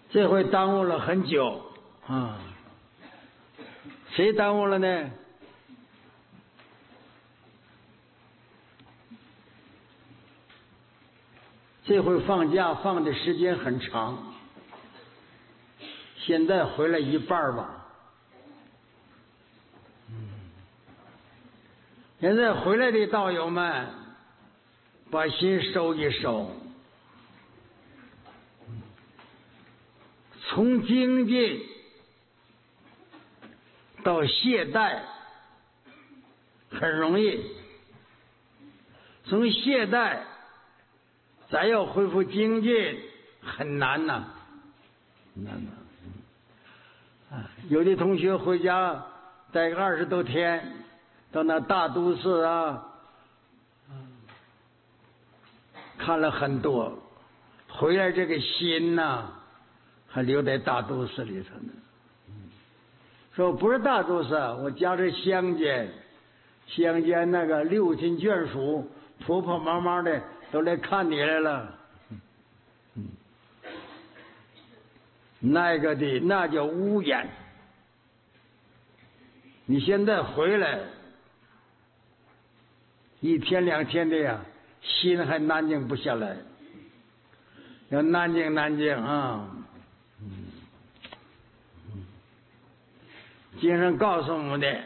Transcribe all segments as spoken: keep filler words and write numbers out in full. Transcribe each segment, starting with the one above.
这回耽误了很久啊！谁耽误了呢？这回放假放的时间很长，现在回来一半吧。嗯，现在回来的道友们，把心收一收，从精进到懈怠很容易，从懈怠再要恢复精进很难呐、啊，难呐、啊！有的同学回家待个二十多天，到那大都市啊，看了很多，回来这个心呐、啊，还留在大都市里头呢。说不是大都市，我家是乡间，乡间那个六亲眷属，婆婆妈妈的都来看你来了。嗯，那个的那叫污眼。你现在回来一天两天的呀，心还安静不下来，要安静安静啊。嗯，经上告诉我们的，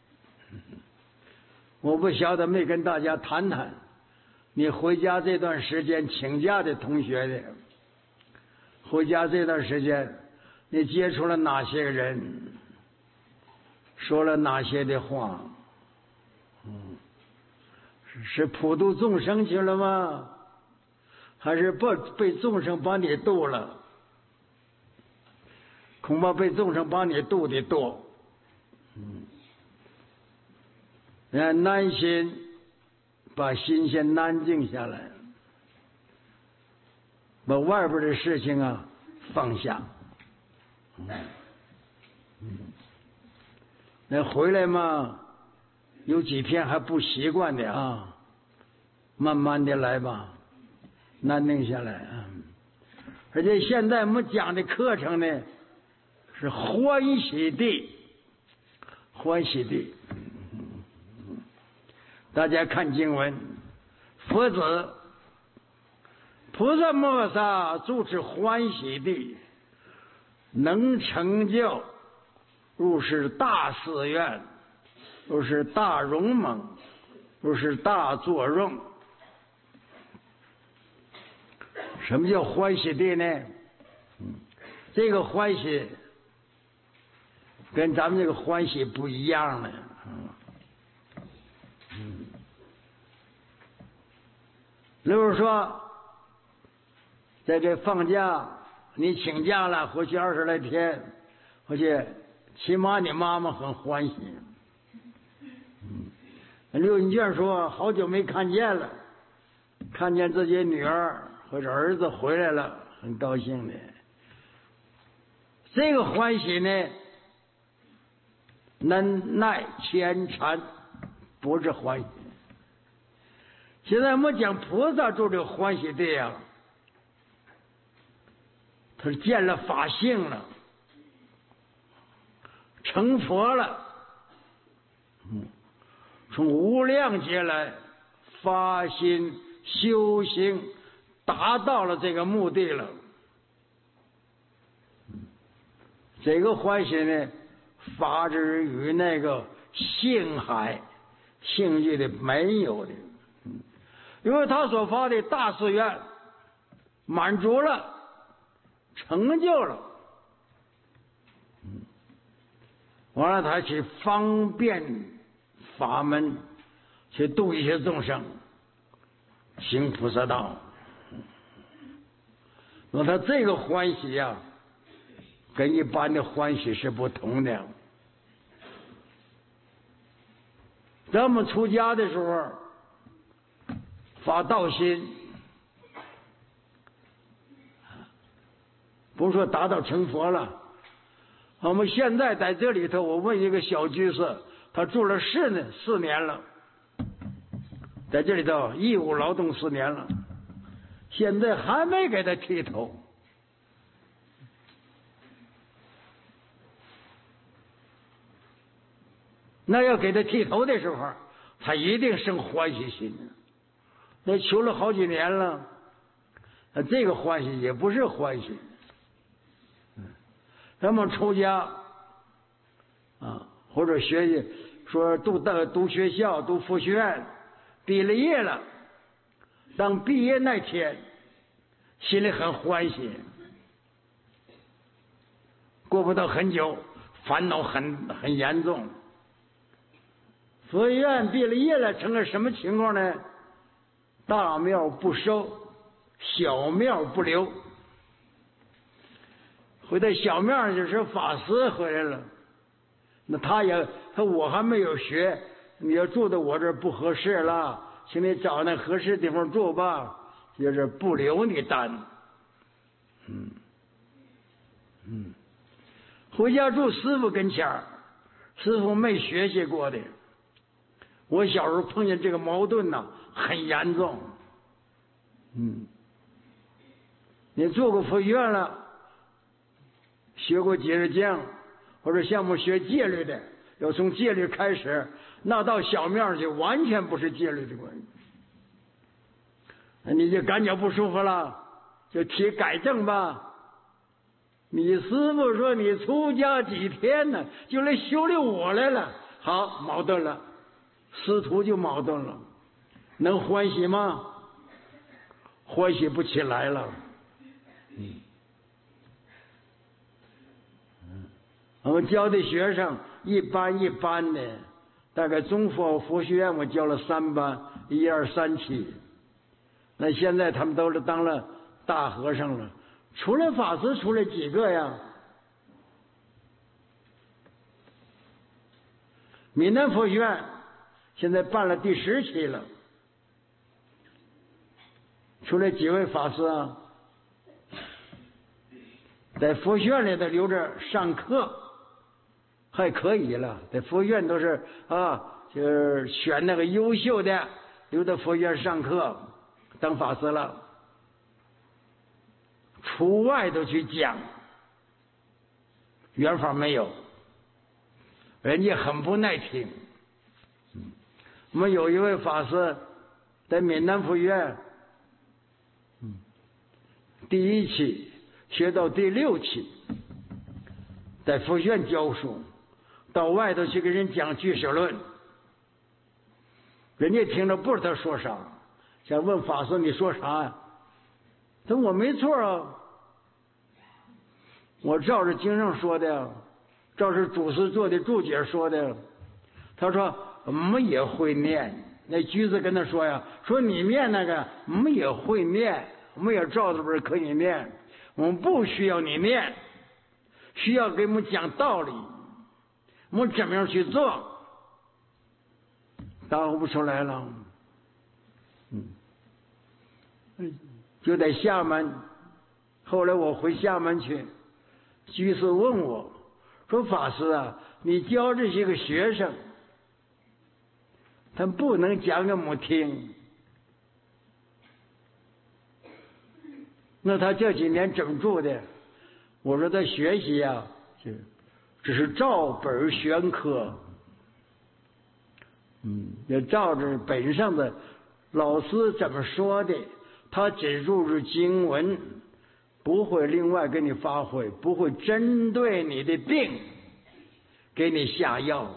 我不晓得没跟大家谈谈。你回家这段时间请假的同学的，回家这段时间你接触了哪些人，说了哪些的话？嗯，是普度众生去了吗？还是不被众生把你度了？恐怕被众生把你度的多。嗯，让安心，把心先安静下来，把外边的事情啊放下。嗯嗯，那回来嘛，有几天还不习惯的啊，慢慢的来吧，安定下来啊。而且现在我们讲的课程呢，是欢喜地，欢喜地。大家看经文，佛子菩萨摩萨住持欢喜地，能成就入是大寺院，入是大勇猛，入是大作用。什么叫欢喜地呢？嗯，这个欢喜跟咱们这个欢喜不一样了。嗯，例如说，在这放假，你请假了，回去二十来天，回去，起码你妈妈很欢喜。嗯，六亲眷说好久没看见了，看见自己女儿或者儿子回来了，很高兴的。这个欢喜呢，能耐牵缠，不是欢喜。现在我们讲菩萨住这个欢喜地啊，他是见了法性了，成佛了，嗯，从无量劫来发心修行，达到了这个目的了。这个欢喜呢，发之于那个性海，性欲的没有的，因为他所发的大寺院满足了，成就了，完了他去方便法门，去度一些众生，行菩萨道。那他这个欢喜呀、啊，跟一般的欢喜是不同的。咱们出家的时候发道心，不是说达到成佛了。我们现在在这里头，我问一个小居士，他住了四年四年了，在这里头义务劳动四年了，现在还没给他剃头。 那要给他剃头的时候，他一定生欢喜心。那求了好几年了，这个欢喜也不是欢喜。咱们出家啊，或者学习，说读大读学校、读佛学院，毕了业了，当毕业那天，心里很欢喜。过不到很久，烦恼很很严重。佛学院毕了业了，成了什么情况呢？大庙不收，小庙不留。回到小庙就是法师回来了，那他也他我还没有学，你要住在我这儿不合适了，请你找那合适地方住吧，就是不留你单。嗯嗯，回家住师傅跟前儿，师傅没学习过的。我小时候碰见这个矛盾呐、啊，很严重。嗯，你做过佛学院了，学过解释经，或者像我们学戒律的，要从戒律开始，那到小庙去完全不是戒律的关系。你就感觉不舒服了，就提改正吧。你师傅说你出家几天呢，就来修理我来了，好，矛盾了。师徒就矛盾了，能欢喜吗？欢喜不起来了。嗯，我们教的学生一班一班的，大概中佛佛学院我教了三班，一二三期。那现在他们都是当了大和尚了，除了法师出来几个呀？闽南佛学院现在办了第十期了，出来几位法师啊，在佛学院里头留着上课，还可以了。在佛学院都是啊，就是选那个优秀的，留在佛学院上课，当法师了。出外头去讲，原法没有，人家很不耐听。我们有一位法师在闽南佛学院，嗯，第一期学到第六期，在佛学院教书，到外头去给人讲俱舍论，人家听着不知道他说啥，想问法师你说啥呀？他说我没错啊，我照着经上说的，照着祖师做的注解说的。他说我们也会念，那居士跟他说呀，说你念那个我们也会念，我们也照着本可以念，我们不需要你念，需要给我们讲道理，我们怎么样去做？答不出来了。嗯，就在厦门，后来我回厦门去，居士问我说法师啊，你教这些个学生，他不能讲给我们听，那他这几年怎么住的？我说他学习啊，只是照本宣科，嗯，要照着本上的老师怎么说的，他只注入经文，不会另外给你发挥，不会针对你的病给你下药。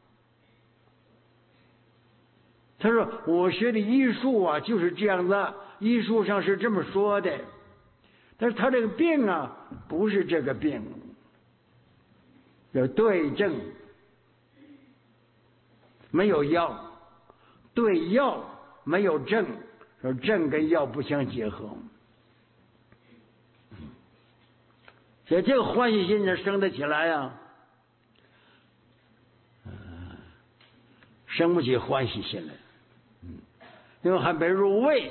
他说我学的医术啊就是这样子，医术上是这么说的，但是他这个病啊不是这个病，要对症，没有药，对药没有症，说症跟药不相结合，所以这个欢喜心能生得起来呀、啊，生不起欢喜心来。因为还没入位，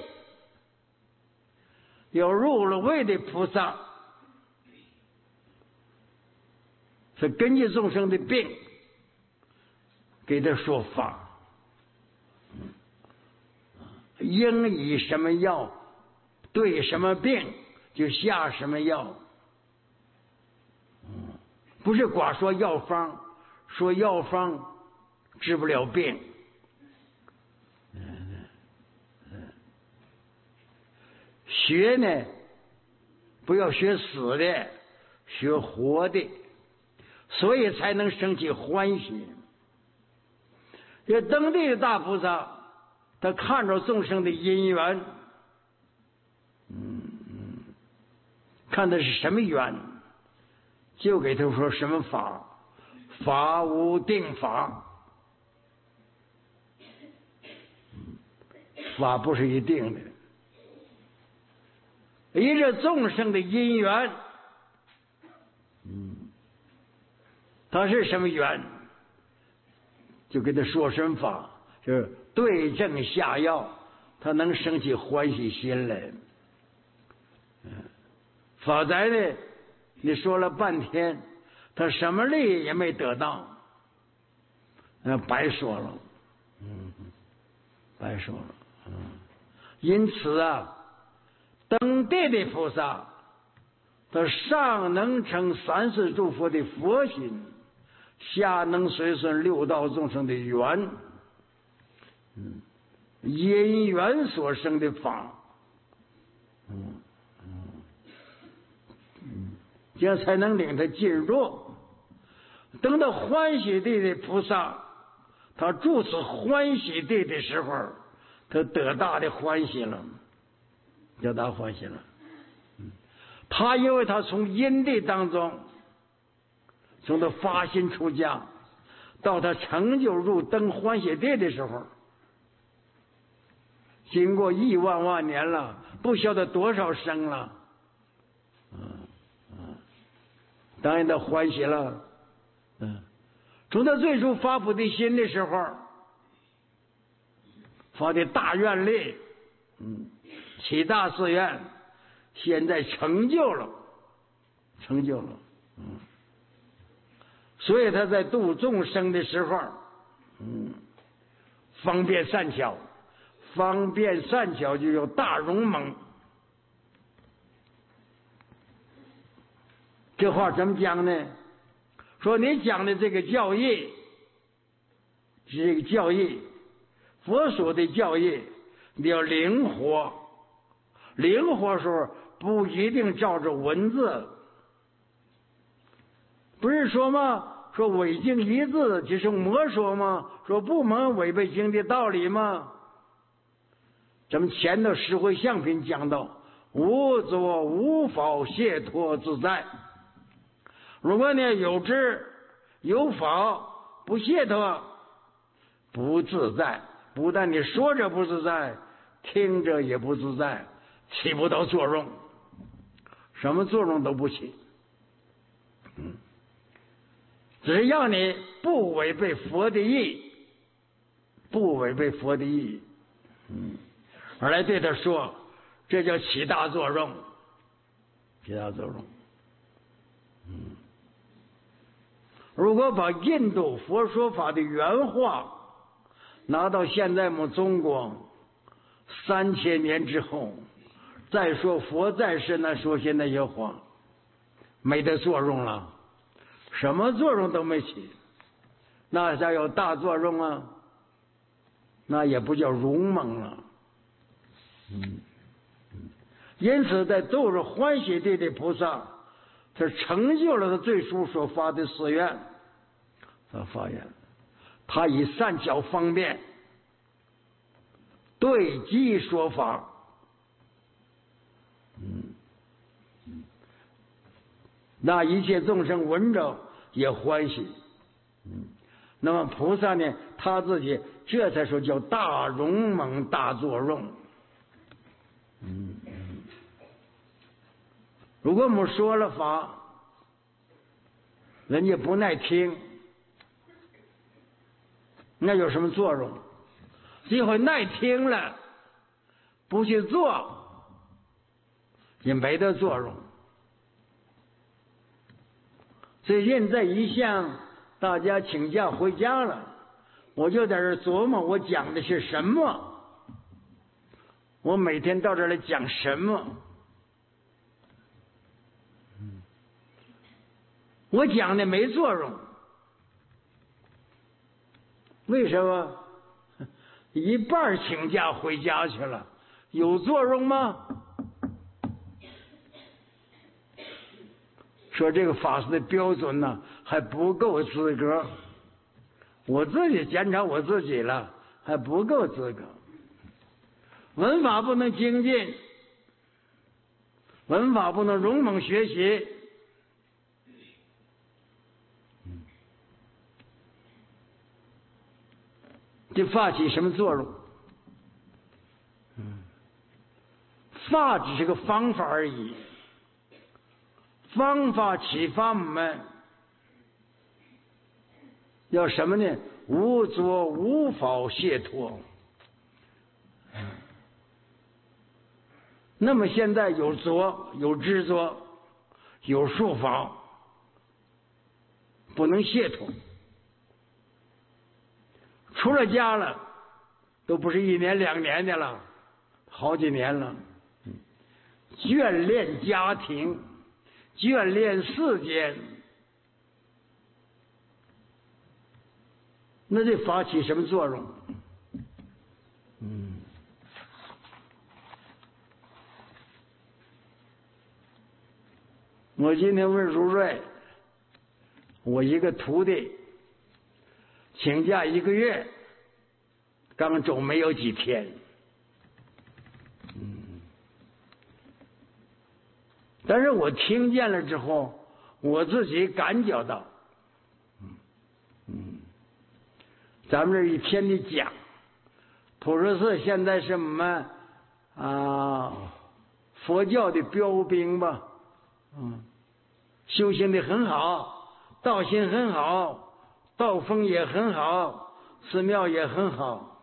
有入了位的菩萨是根据众生的病给他说法，应以什么药对什么病就下什么药，不是光说药方，说药方治不了病。学呢，不要学死的，学活的，所以才能生起欢喜。这登地的大菩萨，他看着众生的因缘，嗯，看的是什么缘，就给他说什么法，法无定法，法不是一定的。依着众生的因缘，嗯，他是什么缘，就给他说什么法，就是对症下药，他能生起欢喜心来。嗯，否则呢，你说了半天，他什么利也没得到，那白说了，嗯，白说了，嗯，因此啊。登地的菩萨，他上能成三世诸佛的佛心，下能随顺六道众生的缘，嗯，因缘所生的法，嗯嗯嗯，这样才能领他进入。等到欢喜地的菩萨，他住此欢喜地的时候，他得大的欢喜了。得大欢喜了，嗯，他因为他从因地当中，从他发心出家，到他成就入登欢喜地的时候，经过亿万万年了，不晓得多少生了，嗯嗯，当然他欢喜了，嗯，从他最初发菩提心的时候，发的大愿力，嗯。起大誓愿，现在成就了，成就了，嗯，所以他在度众生的时候，嗯，方便善巧，方便善巧就有大勇猛。这话怎么讲呢？说你讲的这个教义，这个教义，佛所的教义，你要灵活。灵活时候不一定照着文字，不是说吗？说违经一字即是魔说吗？说不能违背经的道理吗？咱们前头十回相品讲到，无作无法解脱自在。如果呢有知有法不解脱，不自在，不但你说着不自在，听着也不自在。起不到作用，什么作用都不起。嗯，只要你不违背佛的意，不违背佛的意，嗯，而来对他说，这叫起大作用，起大作用。嗯，如果把印度佛说法的原话拿到现在我们中国三千年之后。再说佛在世那说些那些话，没得作用了，什么作用都没起，那才有大作用啊，那也不叫勇猛了。嗯，因此在度着欢喜地的菩萨，他成就了他最初所发的誓愿，他发愿，他以善巧方便对机说法。嗯，那一切众生闻着也欢喜。嗯，那么菩萨呢，他自己这才说叫大勇猛大作用。嗯嗯，如果我们说了法，人家不耐听，那有什么作用？这回耐听了，不去做。也没得作用。最近这一项，大家请假回家了，我就在这琢磨，我讲的是什么？我每天到这儿来讲什么？我讲的没作用， 为什么？一半请假回家去了，有作用吗？说这个法师的标准呢还不够资格，我自己检查我自己了，还不够资格。文法不能精进，文法不能勇猛学习，这发起什么作用？嗯，发只是个方法而已，方法启发我们要什么呢？无作无法解脱。那么现在有作，有执着，有束缚，不能解脱。出了家了，都不是一年两年的了，好几年了。眷恋家庭，眷恋世间，那这法起什么作用？嗯，我今天问如瑞，我一个徒弟请假一个月，刚走没有几天，嗯，但是我听见了之后，我自己感觉到，嗯嗯，咱们这一天的讲，普陀寺现在是我们啊佛教的标兵吧，嗯，修行的很好，道心很好，道风也很好，寺庙也很好，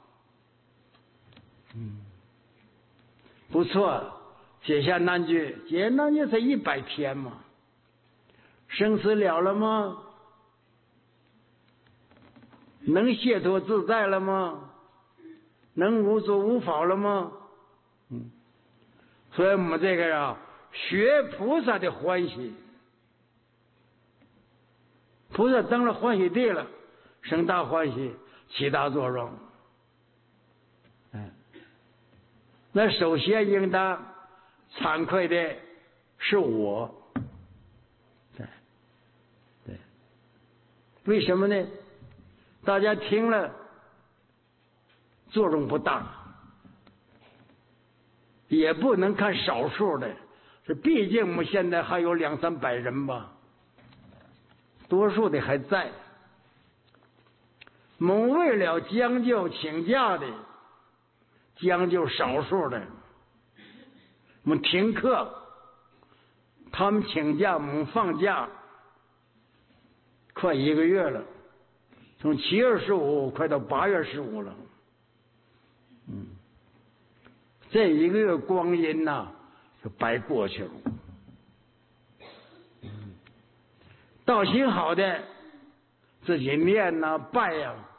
嗯，不错。解下难句，解难句才一百天嘛，生死了了吗？能解脱自在了吗？能无作无法了吗？嗯，所以我们这个啊，学菩萨的欢喜，菩萨登了欢喜地了，生大欢喜，起大作用。嗯，那首先应当惭愧的是我，对对，为什么呢？大家听了作用不大，也不能看少数的，这毕竟我们现在还有两三百人吧，多数的还在。我们为了将就请假的，将就少数的，我们停课，他们请假，我们放假，快一个月了，从七月十五快到八月十五了，嗯，这一个月光阴呐、啊，就白过去了。嗯，道心好的，自己念呐、啊、拜呀、啊，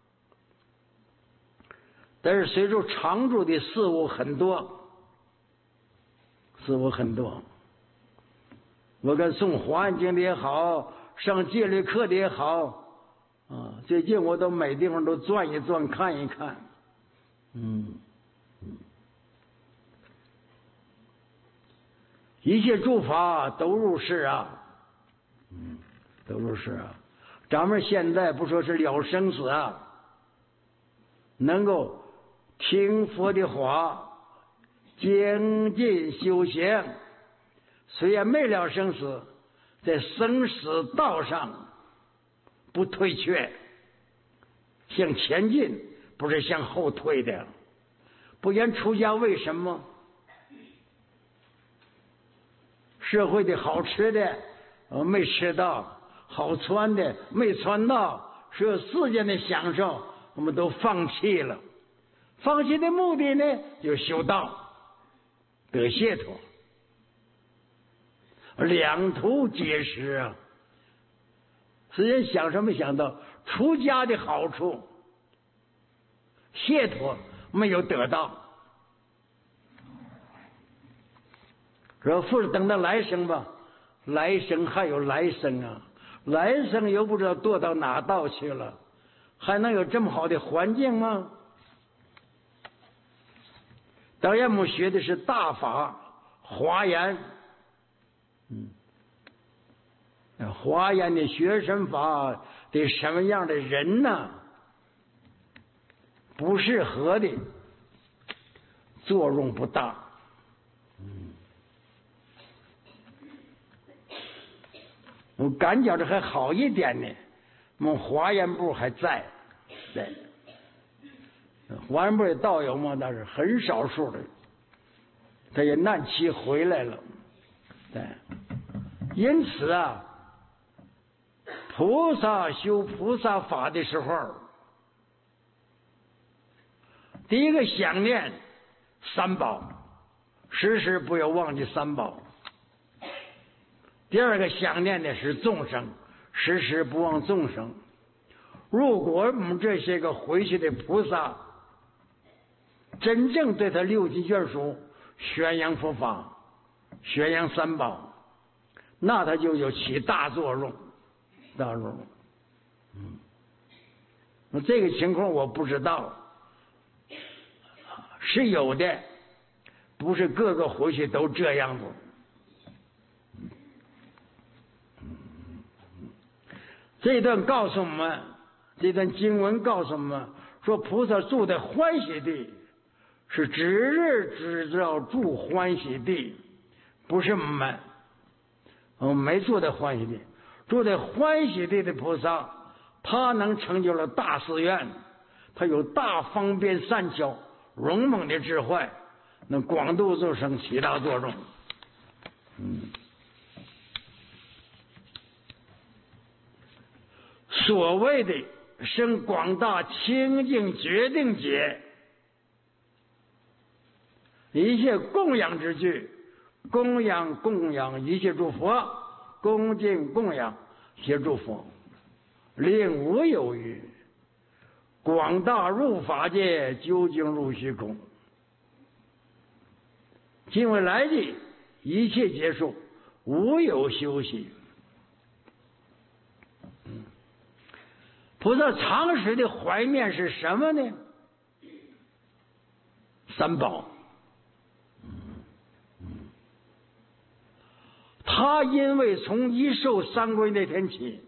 但是随着常住的事物很多。事物很多，我跟诵华严经的也好，上戒律课的也好，啊，最近我都每地方都转一转，看一看，嗯，嗯，一切诸法都如是啊，嗯，都如是啊。咱们现在不说是了生死啊，能够听佛的话。精进修行，虽然没了生死，在生死道上不退却，向前进，不是向后退的。不然出家为什么？社会的好吃的呃没吃到，好穿的没穿到，所有世间的享受我们都放弃了。放弃的目的呢，就是修道。得解脱，两途皆失啊！实际上想什么想到出家的好处，解脱没有得到，说不是等到来生吧？来生还有来生啊！来生又不知道堕到哪道去了， 还能有这么好的环境吗？导演们学的是大法华严，嗯，华严的学生法对什么样的人呢？不适合的作用不大。嗯，我感觉着还好一点呢，我们华严部还在，在。华严部的道友嘛，那是很少数的，他也难期回来了。对，因此啊，菩萨修菩萨法的时候，第一个想念三宝，时时不要忘记三宝；第二个想念的是众生，时时不忘众生。如果我们这些个回去的菩萨真正对他六经卷书宣扬佛法，宣扬三宝，那他就有起大作用，大作用。嗯，那这个情况我不知道，是有的，不是各个回去都这样子。这段告诉我们，这段经文告诉我们说，菩萨住在欢喜地，是指日只知道住欢喜地，不是我们，我们没住在欢喜地。住在欢喜地的菩萨，他能成就了大寺院，他有大方便善巧勇猛的智慧，能广度众生，起大作用。嗯，所谓的生广大清净决定解，一切供养之具，供养供养一切诸佛，恭敬供养一切诸佛，令无有余。广大入法界，究竟入虚空。今未来际，一切结束，无有休息。菩萨常时的怀念是什么呢？三宝。他因为从一受三皈那天起，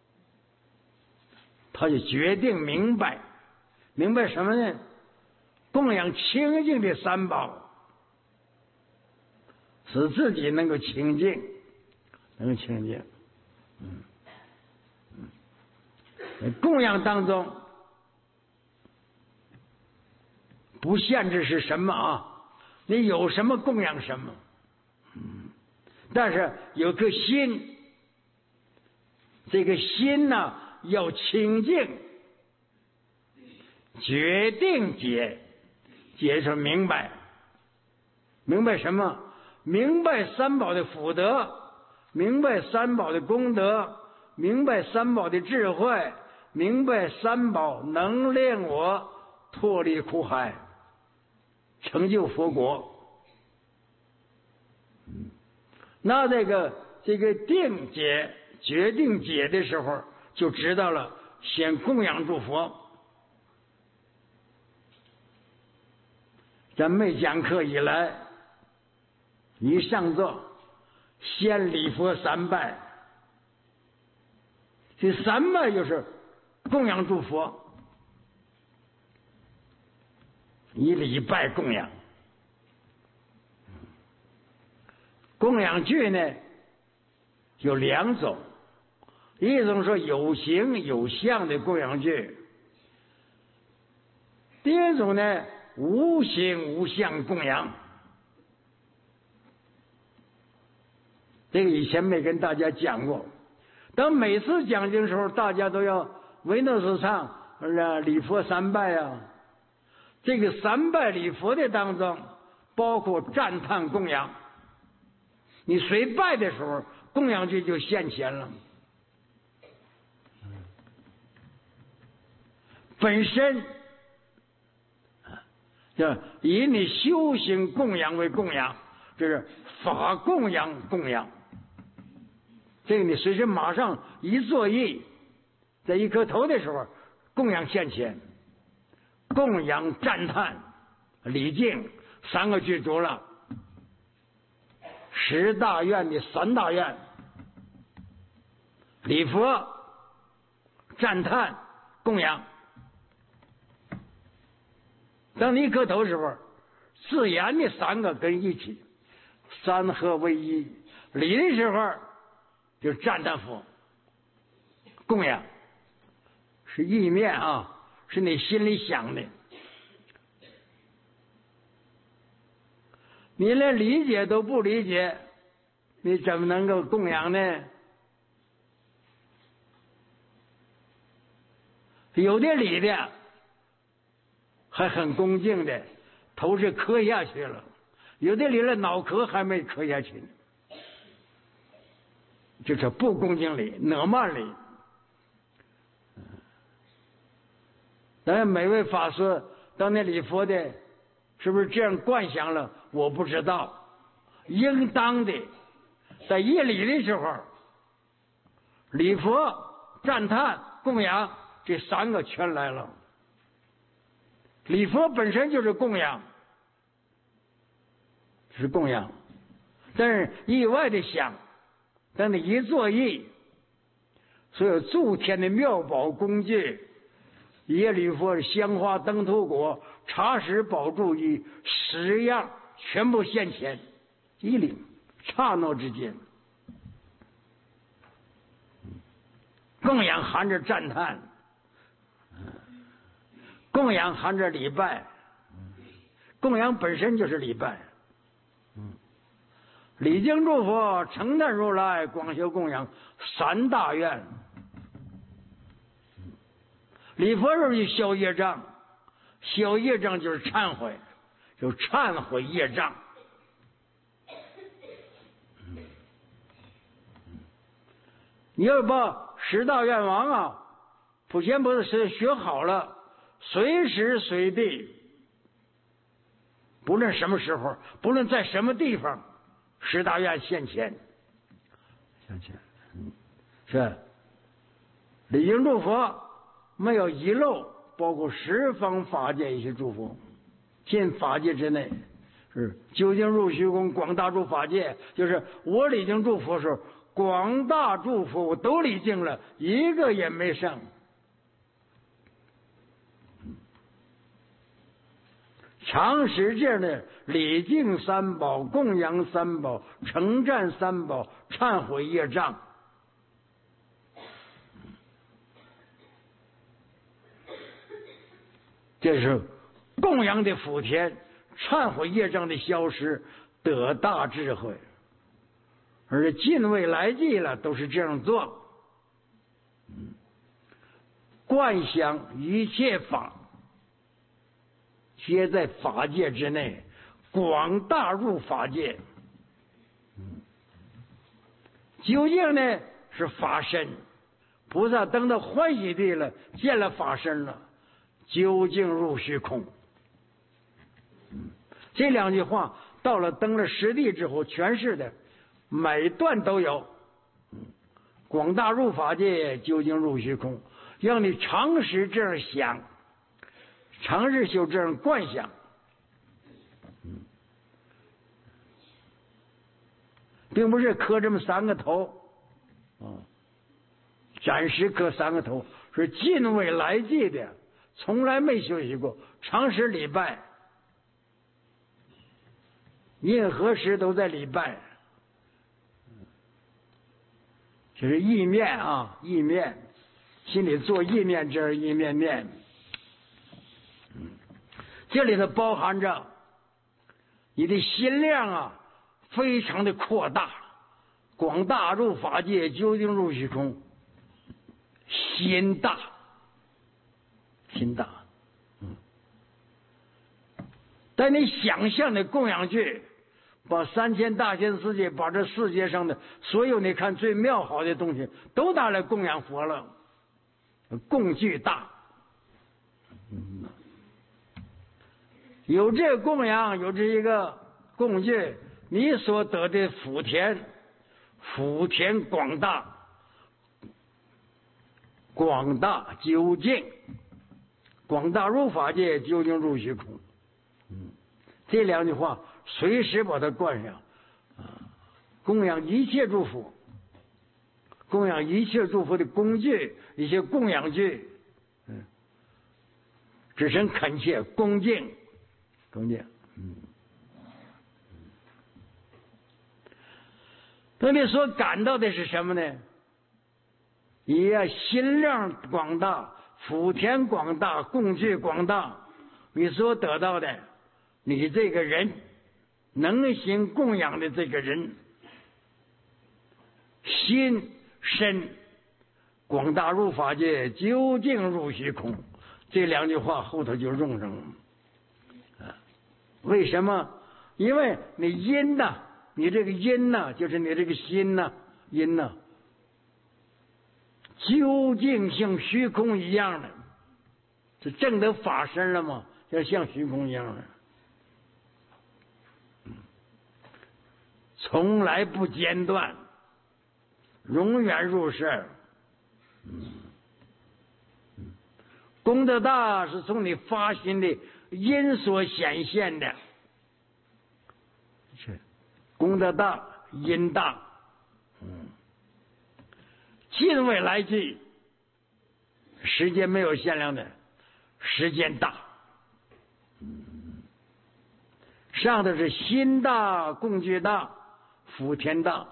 他就决定明白，明白什么呢？供养清净的三宝，使自己能够清净，能够清净。嗯。供养当中不限制是什么啊？你有什么供养什么，嗯，但是有颗心，这个心呢要清净，决定解，解是明白，明白什么？明白三宝的福德，明白三宝的功德，明白三宝的智慧，明白三宝能令我脱离苦海，成就佛国。那这个这个定解决定解的时候，就知道了，先供养诸佛。咱没讲课以来，一上座先礼佛三拜，这三拜就是供养诸佛，以礼拜供养。供养具呢有两种，一种是有形有相的供养具，第二种呢无形无相供养。这个以前没跟大家讲过，等每次讲经的时候，大家都要唯诺斯唱礼佛三拜啊。这个三拜礼佛的当中，包括赞叹供养。你随拜的时候，供养具就现前了。本身就以你修行供养为供养，这是法供养供养。这个你随时马上一作意，在一磕头的时候， 供养现前，供养赞叹礼敬三个具足了。十大愿的三大愿，礼佛、赞叹、供养。当你磕头时候，自然的三个跟一起，三合为一。礼的时候就赞叹佛，供养是意面啊，是你心里想的。你连理解都不理解，你怎么能够供养呢？有的理的还很恭敬的，头是磕下去了；有的理了脑壳还没磕下去呢，这是不恭敬礼，哪慢礼。当然，每位法师当那礼佛的，是不是这样惯想了？我不知道。应当的，在一礼的时候，礼佛、赞叹、供养这三个全来了。礼佛本身就是供养，是供养，但是意外的想，当你一作意，所有诸天的妙宝工具，耶礼佛、香花灯土果、茶食宝柱衣十样全部现前，一领刹那之间。供养含着赞叹，供养含着礼拜，供养本身就是礼拜。礼敬诸佛，承担如来，广修供养三大愿。礼佛时候就消业障，消业障就是忏悔，就忏悔业障。你要把十大愿王啊，普贤菩萨是学好了，随时随地，不论什么时候，不论在什么地方，十大愿现前，现前，嗯，是礼敬诸佛没有遗漏，包括十方法界一些诸佛，进法界之内，是究竟入虚空，广大诸法界，就是我礼敬诸佛时候，广大诸佛我都礼敬了，一个也没剩。常使这样的礼敬三宝、供养三宝、承赞三宝、忏悔业障。这是供养的福田，忏悔业障的消失，得大智慧。而且近未来际了，都是这样做。观想一切法，皆在法界之内，广大入法界。究竟呢是法身，菩萨登到欢喜地了，见了法身了，究竟入虚空。这两句话到了登了实地之后诠释的每段都有。广大入法界，究竟入虚空，让你常时这样想，常日修这样观想。并不是磕这么三个头啊，暂时磕三个头，是近未来际的，从来没休息过，常时礼拜，任何时都在礼拜。这是意面啊，意面，心里做意面，这是意面面。这里头包含着你的心量啊，非常的扩大，广大入法界，究竟入虚空，心大，心大。嗯，但你想象的供养具，把三千大千世界，把这世界上的所有你看最妙好的东西都拿来供养佛了，供具大。嗯，有这供养，有这一个供具，你所得的福田，福田广大，广大究竟广大入法界，究竟入虚空。嗯，这两句话随时把它冠上啊，供养一切诸佛，供养一切诸佛的工具，一些供养具，嗯，只生恳切恭敬，恭敬，嗯。那你所感到的是什么呢？你呀，心量广大，福田广大，供具广大，你所得到的，你这个人能行供养的这个人，心身广大入法界，究竟入虚空。这两句话后头就用上了。啊，为什么？因为你因呐，你这个因呐，就是你这个心呐，因呐。究竟像虚空一样的，这证得法身了吗？要像虚空一样的，从来不间断，永远入世。功德大是从你发心的因所显现的，是功德大，因大。嗯。近未来际，时间没有限量的，时间大。上头是心大，供具大，福田大，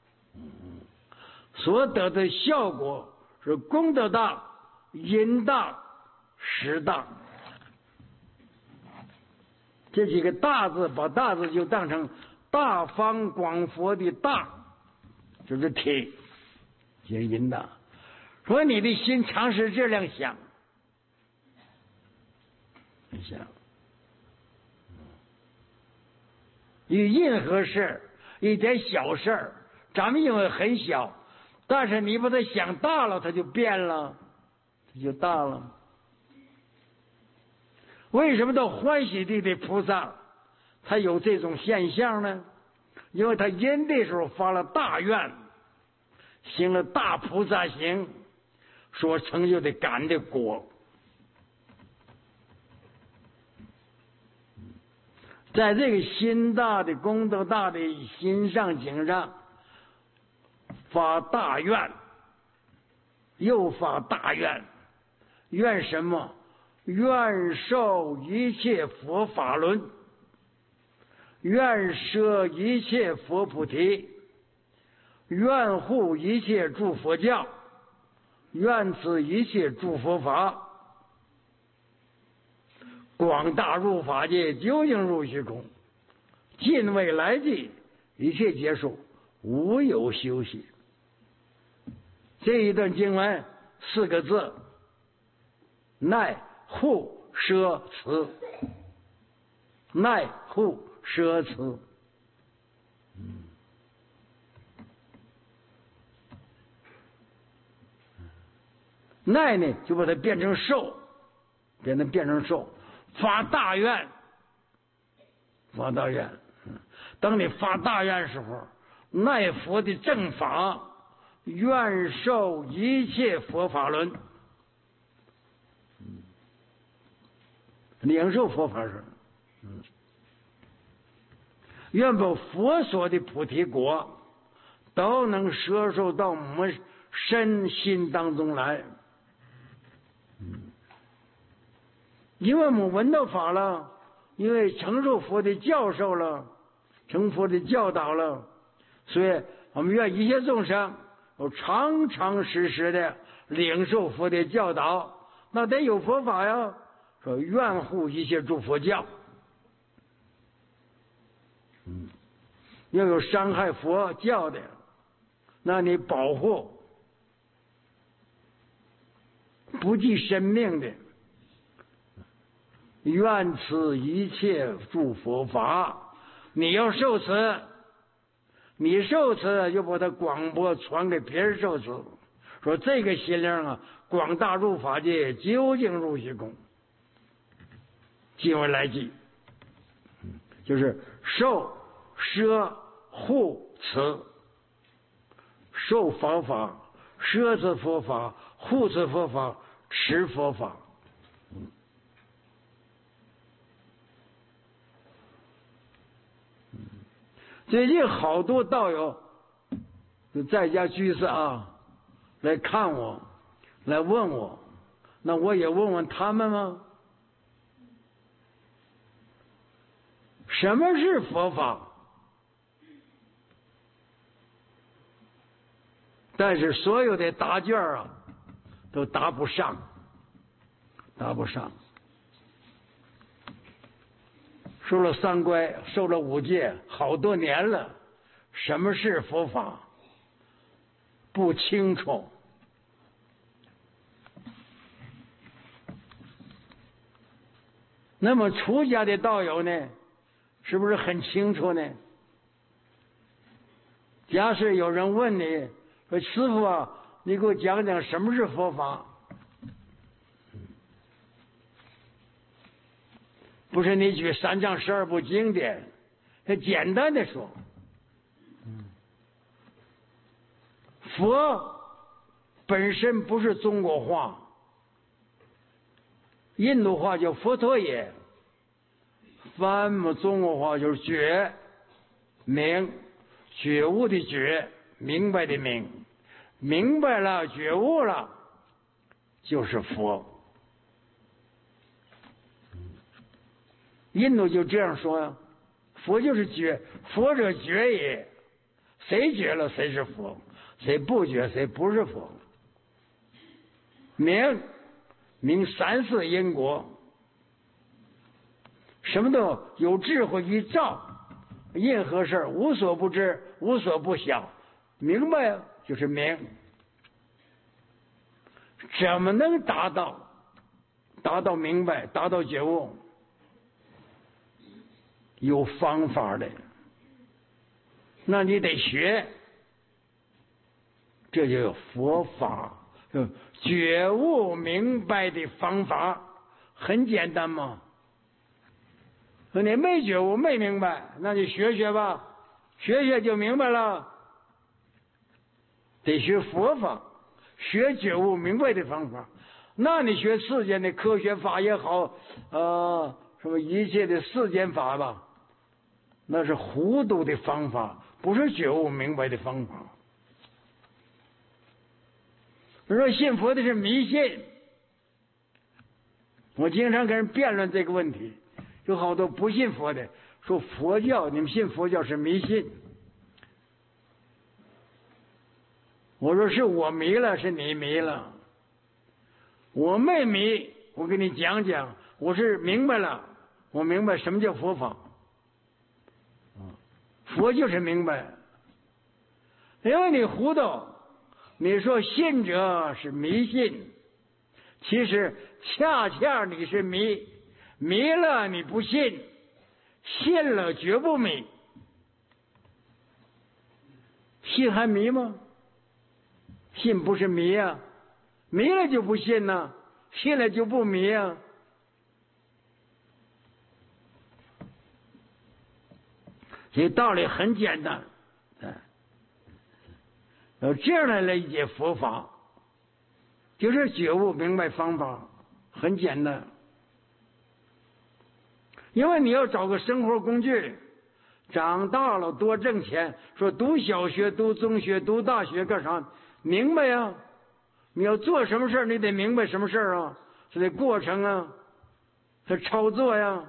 所得的效果是功德大，因大，时大。这几个大字，把大字就当成大方广佛的大，就是体。也引导，所以你的心常是这样想，想，与任何事，一点小事儿，咱们因为很小，但是你把它想大了，它就变了，它就大了。为什么到欢喜地的菩萨，他有这种现象呢？因为他因的时候发了大愿。行了大菩萨行所成就的感的果，在这个心大的功德大的心上境上发大愿，又发大愿，愿什么？愿受一切佛法轮，愿摄一切佛菩提，愿护一切诸佛教，愿持一切诸佛法，广大入法界，究竟入虚空，尽未来际，一切结束，无有休息。这一段经文四个字：奈护舍持，奈护舍持。嗯。奈呢，就把它变成受，变成变成受，发大愿，发大愿。当你发大愿时候，奈佛的正法，愿受一切佛法轮，领受佛法轮，嗯，愿把佛所的菩提果都能摄受到我们身心当中来。因为我们闻到法了，因为承受佛的教授了，成佛的教导了，所以我们愿一切众生都常常实实的领受佛的教导，那得有佛法呀。说愿护一切诸佛教，嗯，要有伤害佛教的，那你保护不计生命的，愿持一切诸佛法，你要受持，你受持就把它广播传给别人受持，说这个心量啊，广大入法界，究竟入虚空，今未来际，就是受摄护持，受佛法，摄持佛法，护持佛法，持佛法。 最近好多道友就在家居士啊来看我，来问我，那我也问问他们吗？什么是佛法？但是所有的答卷啊都答不上，答不上。受了三乖，受了五戒，好多年了，什么是佛法？不清楚。那么出家的道友呢，是不是很清楚呢？假设有人问你说：“师父啊，你给我讲讲什么是佛法？”不是你举三藏十二部经典，很简单的说，佛本身不是中国话，印度话叫佛陀也，翻嘛中国话就是觉明，觉悟的觉，明白的明，明白了觉悟了就是佛。印度就这样说呀，佛就是觉，佛者觉也，谁觉了谁是佛，谁不觉谁不是佛。明明三世因果，什么都有智慧一照，任何事无所不知，无所不晓，明白就是明。怎么能达到达到明白，达到觉悟？有方法的，那你得学，这就有佛法，觉悟明白的方法，很简单嘛。说你没觉悟没明白，那你学学吧，学学就明白了。得学佛法，学觉悟明白的方法。那你学世间的科学法也好，呃，什么一切的世间法吧，那是糊涂的方法，不是觉悟明白的方法。我说信佛的是迷信，我经常跟人辩论这个问题，有好多不信佛的说佛教，你们信佛教是迷信。我说是我迷了，是你迷了。我没迷，我给你讲讲，我是明白了，我明白什么叫佛法。佛就是明白，因为你糊涂，你说信者是迷信，其实恰恰你是迷，迷了你不信，信了绝不迷。信还迷吗？信不是迷啊，迷了就不信呐、啊，信了就不迷啊。这道理很简单，有这样来理解佛法，就是觉悟明白方法，很简单。因为你要找个生活工具，长大了多挣钱，说读小学、读中学、读大学干啥？明白呀！你要做什么事你得明白什么事啊，是得过程啊，是操作呀。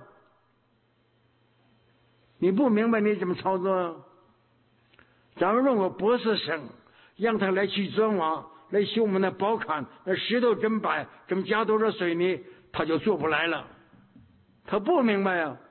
你不明白你怎么操作啊？咱们问过博士生，让他来去砖瓦，来修我们的宝坎，那石头怎么摆，怎么加多少水泥，他就做不来了。他不明白呀。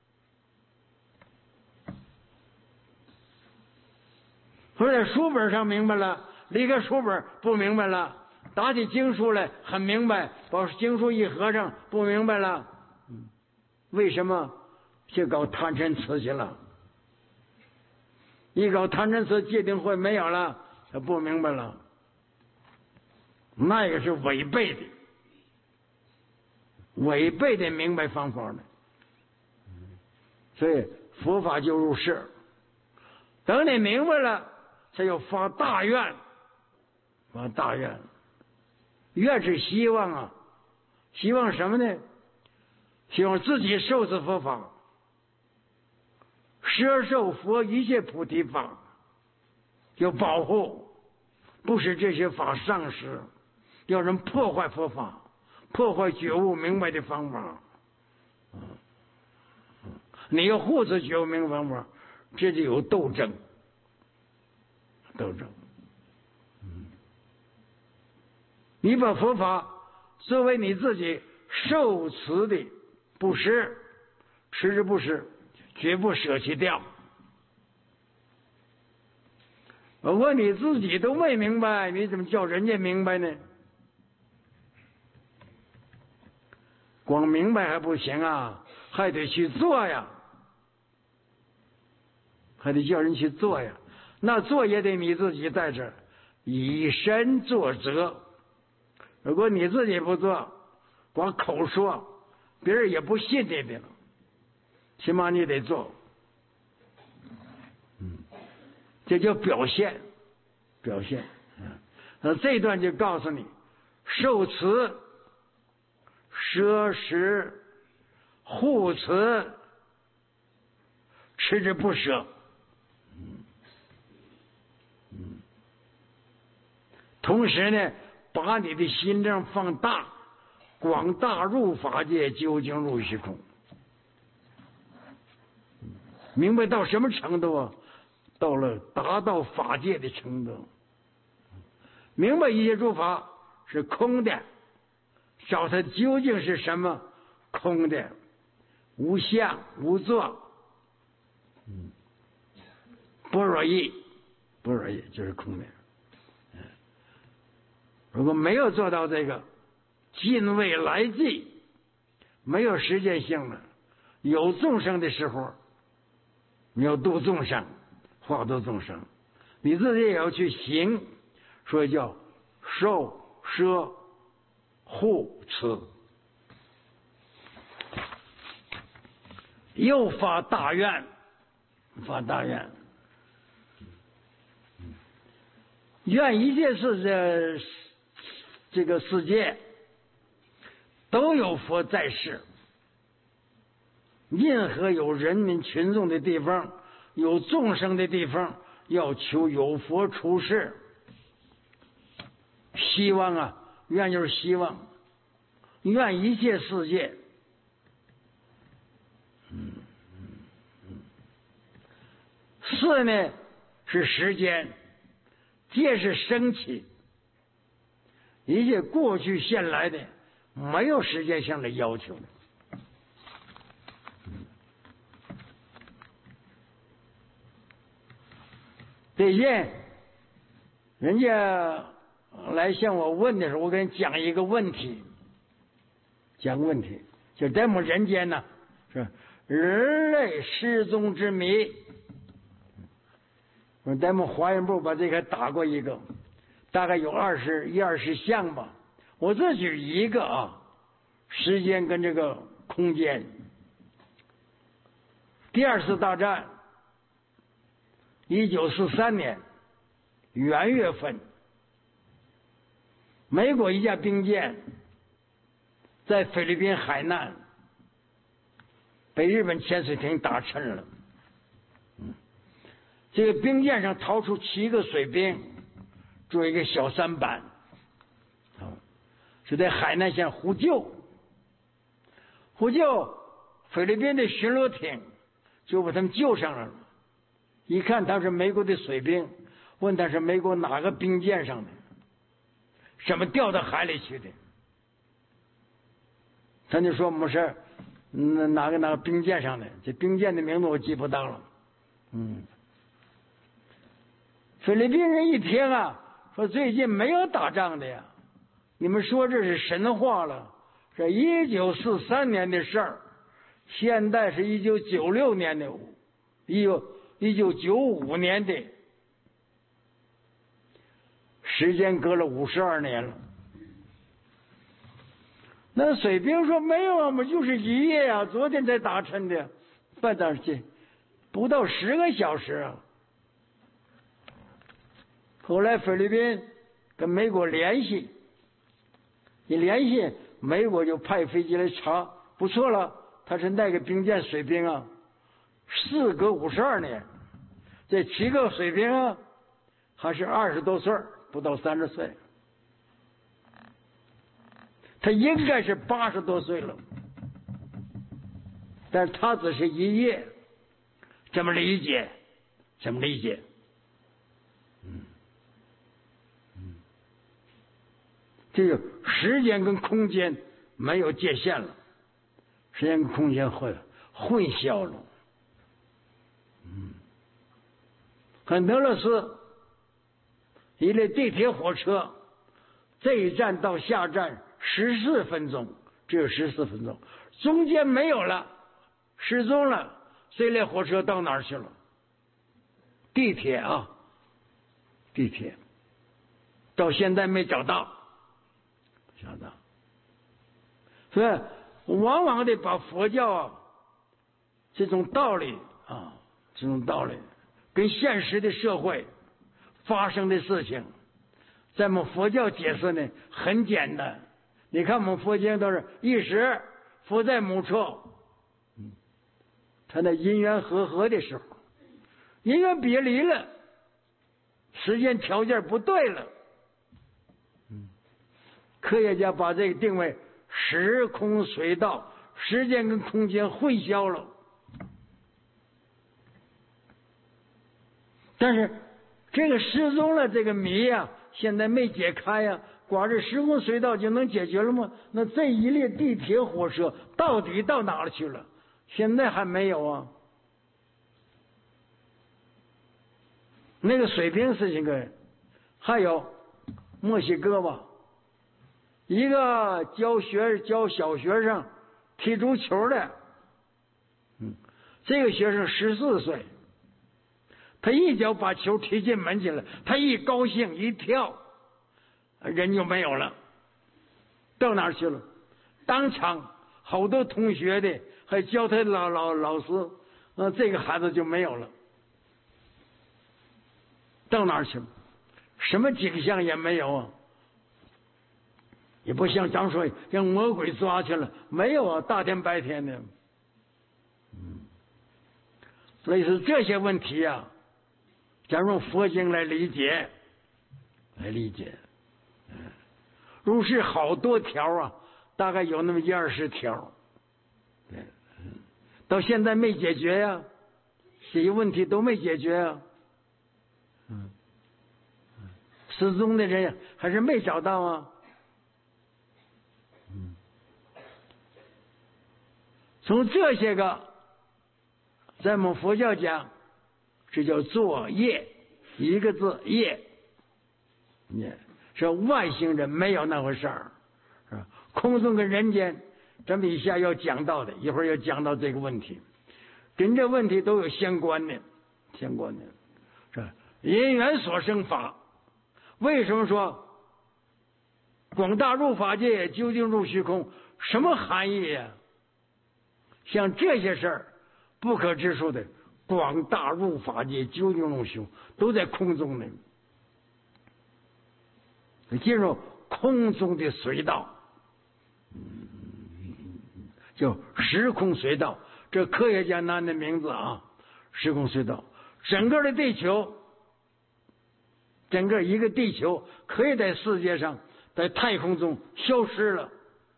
或者书本上明白了，离开书本不明白了，打起经书来很明白，把经书一合上不明白了。为什么？去搞贪嗔痴去了，一搞贪嗔痴戒定慧没有了，他不明白了，那个是违背的，违背的明白方法呢。所以佛法就入世，等你明白了，才有发大愿，发大愿，愿是希望啊，希望什么呢？希望自己受持佛法。 摄受佛一切菩提法，要保护，不使这些法丧失，要人破坏佛法，破坏觉悟明白的方法。你要护持觉悟明白方法，这就有斗争，斗争。你把佛法作为你自己受持的布施，持之不施，绝不舍弃掉。如果你自己都没明白，你怎么叫人家明白呢？光明白还不行啊，还得去做呀，还得叫人去做呀。那做也得你自己在这儿以身作则。如果你自己不做，光口说，别人也不信你的了。起码你得做，嗯，这叫表现，表现。那这一段就告诉你，受持、摄食、护持，持之不舍。嗯嗯，同时呢，把你的心量放大，广大入法界，究竟入虚空。明白到什么程度啊？到了达到法界的程度。明白一切诸法是空的，找它究竟是什么？空的，无相无作。嗯，般若义，般若义就是空的。如果没有做到这个近未来际，没有时间性了，有众生的时候，你要度众生，化度众生，你自己也要去行，所以叫受摄护持。又发大愿，发大愿，愿一切世界这个世界都有佛在世，任何有人民群众的地方，有众生的地方，要求有佛出世。希望啊，愿就是希望，愿一切世界，嗯嗯，世呢是时间，界是升起，一切过去现来的没有时间上的要求。最近人家来向我问的时候，我给你讲一个问题，讲问题，就咱们人间呢，是人类失踪之谜。咱们华严部把这个打过一个，大概有二十一二十项吧。我这举一个啊，时间跟这个空间。第二次大战，一九四三年元月份，美国一架兵舰在菲律宾海难被日本潜水艇打沉了。嗯，这个兵舰上逃出七个水兵，做一个小舢板，啊，是在海南县呼救。呼救，菲律宾的巡逻艇就把他们救上来了。一看他是美国的水兵，问他是美国哪个兵舰上的，什么掉到海里去的，他就说没事，嗯，哪个哪个兵舰上的，这兵舰的名字我记不到了。嗯，菲律宾人一听啊，说最近没有打仗的呀，你们说这是神话了，这一九四三年的事儿，现在是一九九六年的，一九一九九五年的，时间隔了五十二年了。那水兵说没有啊，我们就是一夜啊，昨天才打沉的，半道去，不到十个小时啊。后来菲律宾跟美国联系，一联系，美国就派飞机来查，不错了，他是那个兵舰水兵啊， 四隔五十二年，这七个水平啊，还是二十多岁，不到三十岁。他应该是八十多岁了，但是他只是一夜。怎么理解？怎么理解？嗯嗯，这个时间跟空间没有界限了，时间跟空间混混淆了。嗯，很德勒斯一列地铁火车，这一站到下站十四分钟，只有十四分钟，中间没有了，失踪了。这列火车到哪儿去了？地铁啊，地铁，到现在没找到，找到。所以，往往得把佛教啊这种道理啊，这种道理跟现实的社会发生的事情，在我们佛教解释呢很简单。你看我们佛经都是一时佛在母处。他那因缘和合的时候，因缘别离了，时间条件不对了。嗯，科学家把这个定为时空隧道，时间跟空间混淆了。但是这个失踪了这个谜呀、啊，现在没解开呀、啊。光这时空隧道就能解决了吗？那这一列地铁火车到底到哪儿去了？现在还没有啊。那个水平是这个，还有墨西哥吧，一个教学教小学生踢足球的，嗯，这个学生十四岁，他一脚把球踢进门去了，他一高兴一跳，人就没有了，到哪儿去了？当场好多同学的。还教他老老老师，那这个孩子就没有了，到哪儿去了？什么景象也没有啊，也不像咱说让魔鬼抓去了，没有啊，大天白天的。嗯，所以是这些问题啊，咱用佛经来理解，来理解。嗯，如是好多条啊，大概有那么一二十条。对。到现在没解决呀、啊，这些问题都没解决啊。嗯，失踪的人还是没找到啊。嗯，从这些个，在我们佛教讲，这叫作业，一个字业。业，说外星人没有那回事儿，是吧？空中跟人间。咱们以下要讲到的，一会儿要讲到这个问题，跟这问题都有相关的，相关的，是吧？因缘所生法，为什么说广大入法界，究竟入虚空？什么含义呀、啊？像这些事儿，不可知数的，广大入法界，究竟入虚空，都在空中呢，进入空中的隧道。叫时空隧道，这科学家拿的名字啊，时空隧道。整个的地球，整个一个地球可以在世界上，在太空中消失了，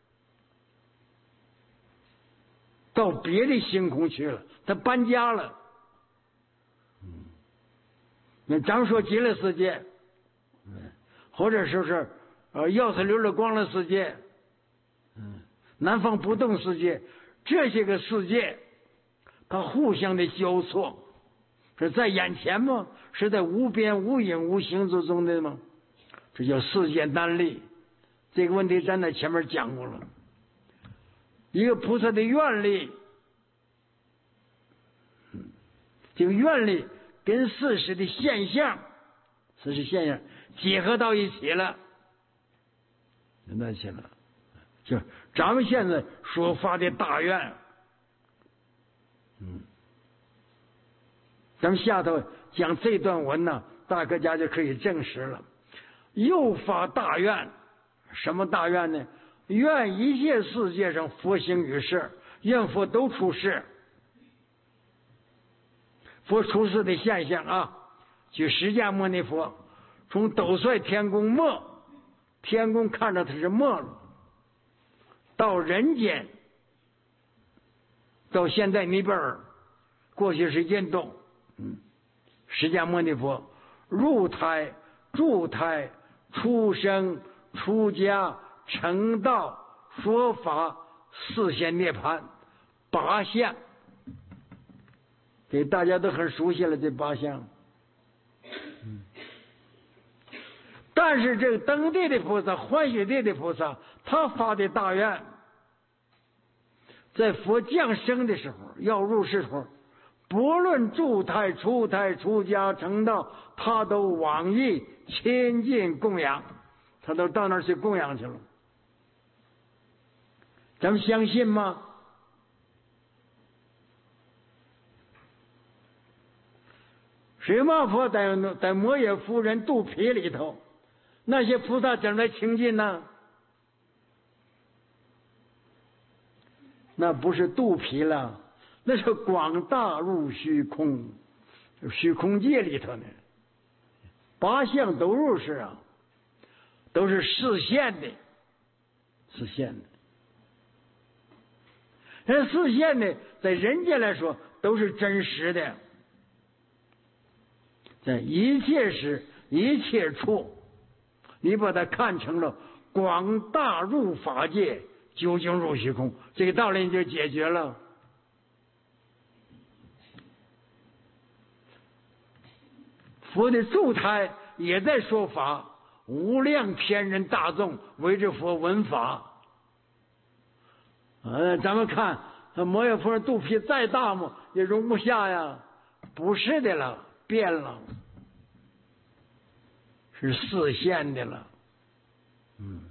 到别的星空去了，它搬家了。嗯，那咱说极乐世界，或者说是呃药师流的光的世界，嗯。南方不动世界，这些个世界，它互相的交错，是在眼前吗？是在无边无影无形之中的吗？这叫世界单立。这个问题咱在前面讲过了。一个菩萨的愿力，这个愿力跟事实的现象，事实现象结合到一起了，结合到一起了。就咱们现在所发的大愿，嗯，咱们下头讲这段文呢，大家家就可以证实了。又发大愿，什么大愿呢？愿一切世界上佛行于世，愿佛都出世。 佛出世的现象啊，就释迦牟尼佛从斗率天宫没，天宫看着他是没了，到人间，到现在尼泊尔，过去是印度，嗯，释迦牟尼佛入胎、住胎、出生、出家、成道、说法、四现涅槃，八相，给大家都很熟悉了，这八相。嗯，但是这个登地的菩萨、欢喜地的菩萨，他发的大愿，在佛降生的时候，要入世时候，不论住胎、出胎、出家、成道，他都往诣亲近供养，他都到那儿去供养去了。咱们相信吗？水妈佛在在摩耶夫人肚皮里头，那些菩萨怎么来亲近呢？那不是肚皮了，那是广大入虚空，虚空界里头呢，八相都入世啊，都是示现的，示现的。这示现的，在人间来说都是真实的，在一切时一切处，你把它看成了广大入法界，究竟入虚空，这个道理就解决了。佛的助胎也在说法，无量天人大众围着佛闻法。呃，咱们看摩耶夫人肚皮再大嘛，也容不下呀，不是的了，变了，是示现的了。嗯，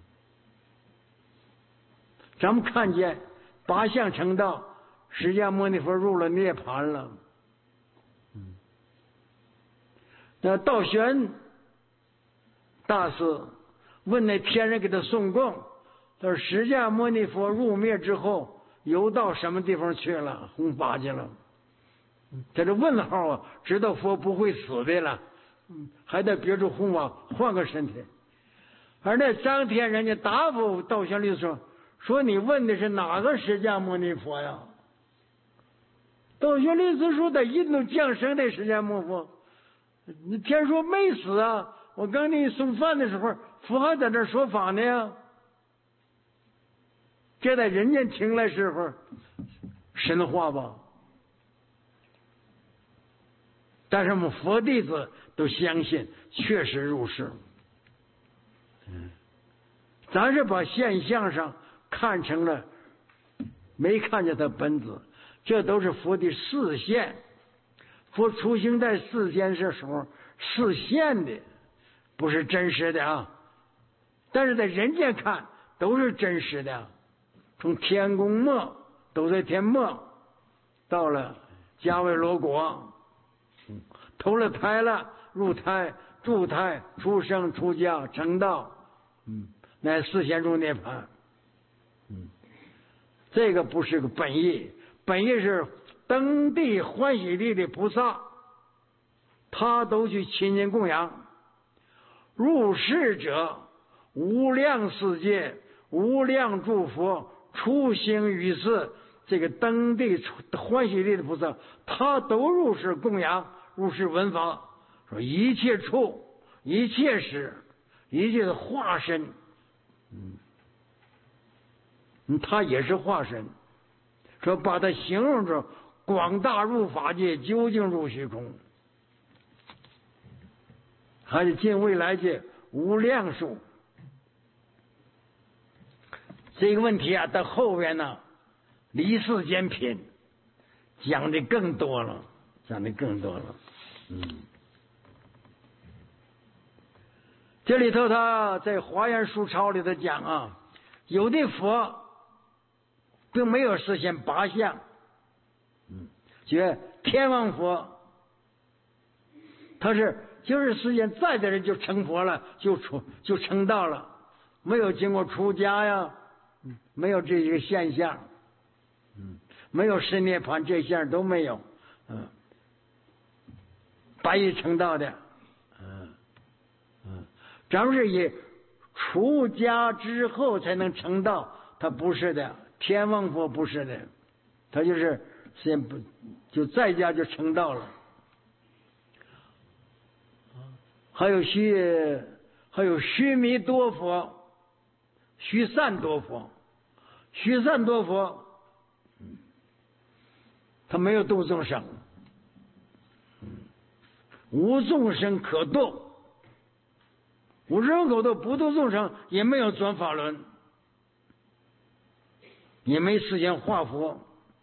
咱们看见八相成道，释迦牟尼佛入了涅槃了。嗯，那道玄大师问那天人给他送供，他说释迦牟尼佛入灭之后游到什么地方去了？红法去了。在这问号啊，知道佛不会死的了，还得别出红法换个身体。而那张天人家答复道玄律说：“说你问的是哪个释迦牟尼佛呀？”道玄律师说：“在印度降生的释迦牟尼佛。你天说没死啊！我刚给你送饭的时候，佛还在这说法呢呀。这在人间听来时候神话吧？但是我们佛弟子都相信，确实如是。嗯，咱是把现象上看成了没看见他本子，这都是佛的示现。佛出行在世间的时候示现的，不是真实的啊。但是在人间看都是真实的。从天宫没，都在天没，到了迦维罗国，嗯，投了胎了，入胎、住胎、出生、出家、成道，嗯，乃示现入涅槃。嗯，这个不是个本意，本意是登地欢喜地的菩萨，他都去亲近供养。入世者，无量世界，无量诸佛，出行于世，这个登地欢喜地的菩萨，他都入世供养，入世闻法。说一切处，一切时，一切的化身，嗯，他也是化身。说把它形容着广大入法界，究竟入虚空，还是进未来界无量数。这个问题啊，到后边呢，离世间品讲的更多了，讲的更多了。嗯，这里头他在华严书抄里头讲啊，有的佛并没有实现八相。嗯，觉天王佛，他是就是实现在的人就成佛了，就出就成道了，没有经过出家呀。没有这一个现象，嗯，没有十涅槃这项都没有，嗯， 白衣成道的。嗯嗯，咱们是以出家之后才能成道，他不是的，天王佛不是的，他就是先不就在家就成道了。还有须还有须弥多佛，须散多佛，须散多佛，他没有度众生，无众生可度，无人口度，不度众生，也没有转法轮，也没实现化佛。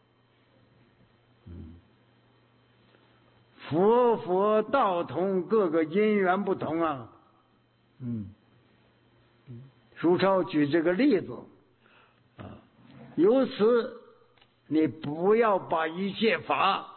佛佛道同，各个因缘不同啊。嗯，苏超举这个例子啊，由此你不要把一切法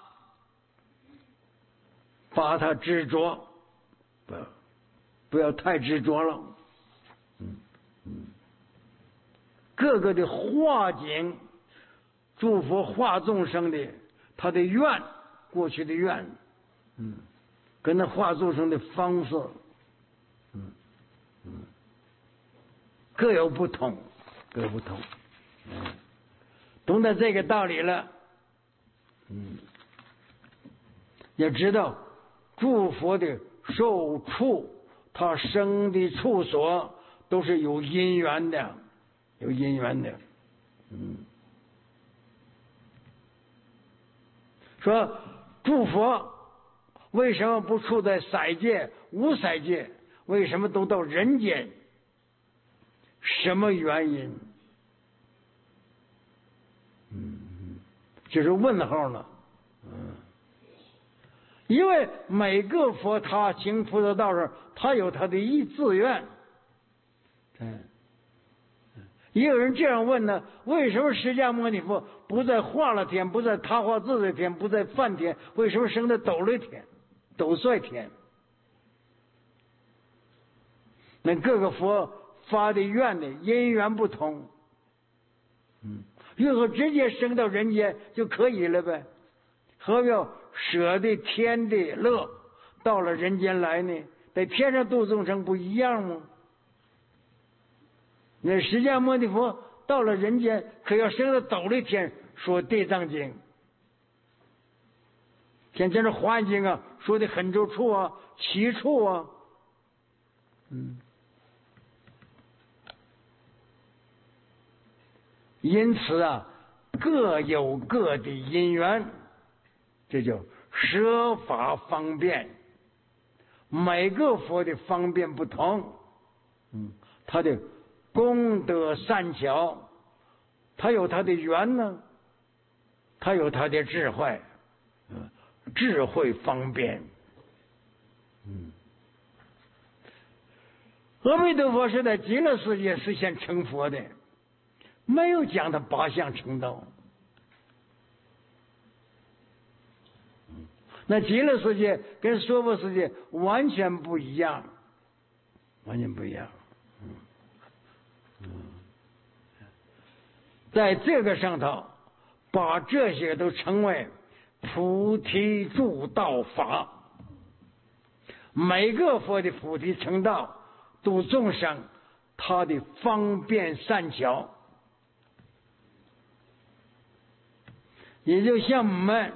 把它执着，不不要太执着了。嗯嗯，各个的化境，诸佛化众生的他的愿，过去的愿。嗯，跟那化众生的方式，嗯嗯，各有不同，各有不同。嗯，懂得这个道理了，嗯，也知道诸佛的受处，他生的处所都是有因缘的，有因缘的。嗯，说诸佛为什么不处在色界、无色界？为什么都到人间？什么原因？嗯，就是问号了。嗯，因为每个佛他行菩萨道上，他有他的意自愿。嗯，也有人这样问呢：为什么释迦牟尼佛不在化乐天，不在他化自在天，不在梵天？为什么生在斗率天、斗率天？那各个佛发的愿的因缘不同，嗯，如果直接升到人间就可以了呗，何必要舍的天的乐到了人间来呢？在天上度众生不一样吗？那释迦牟尼佛到了人间，可要升到斗率天说地藏经，像这种环境啊，说的很多处啊，七处啊，嗯。因此啊，各有各的因缘，这叫舍法方便。每个佛的方便不同，嗯，他的功德善巧，他有他的缘呢，他有他的智慧，嗯，智慧方便。嗯，阿弥陀佛是在极乐世界实现成佛的。没有讲他八相成道，那极乐世界跟娑婆世界完全不一样，完全不一样。嗯嗯，在这个上头，把这些都称为菩提助道法。每个佛的菩提成道度众生，他的方便善巧。也就像我们，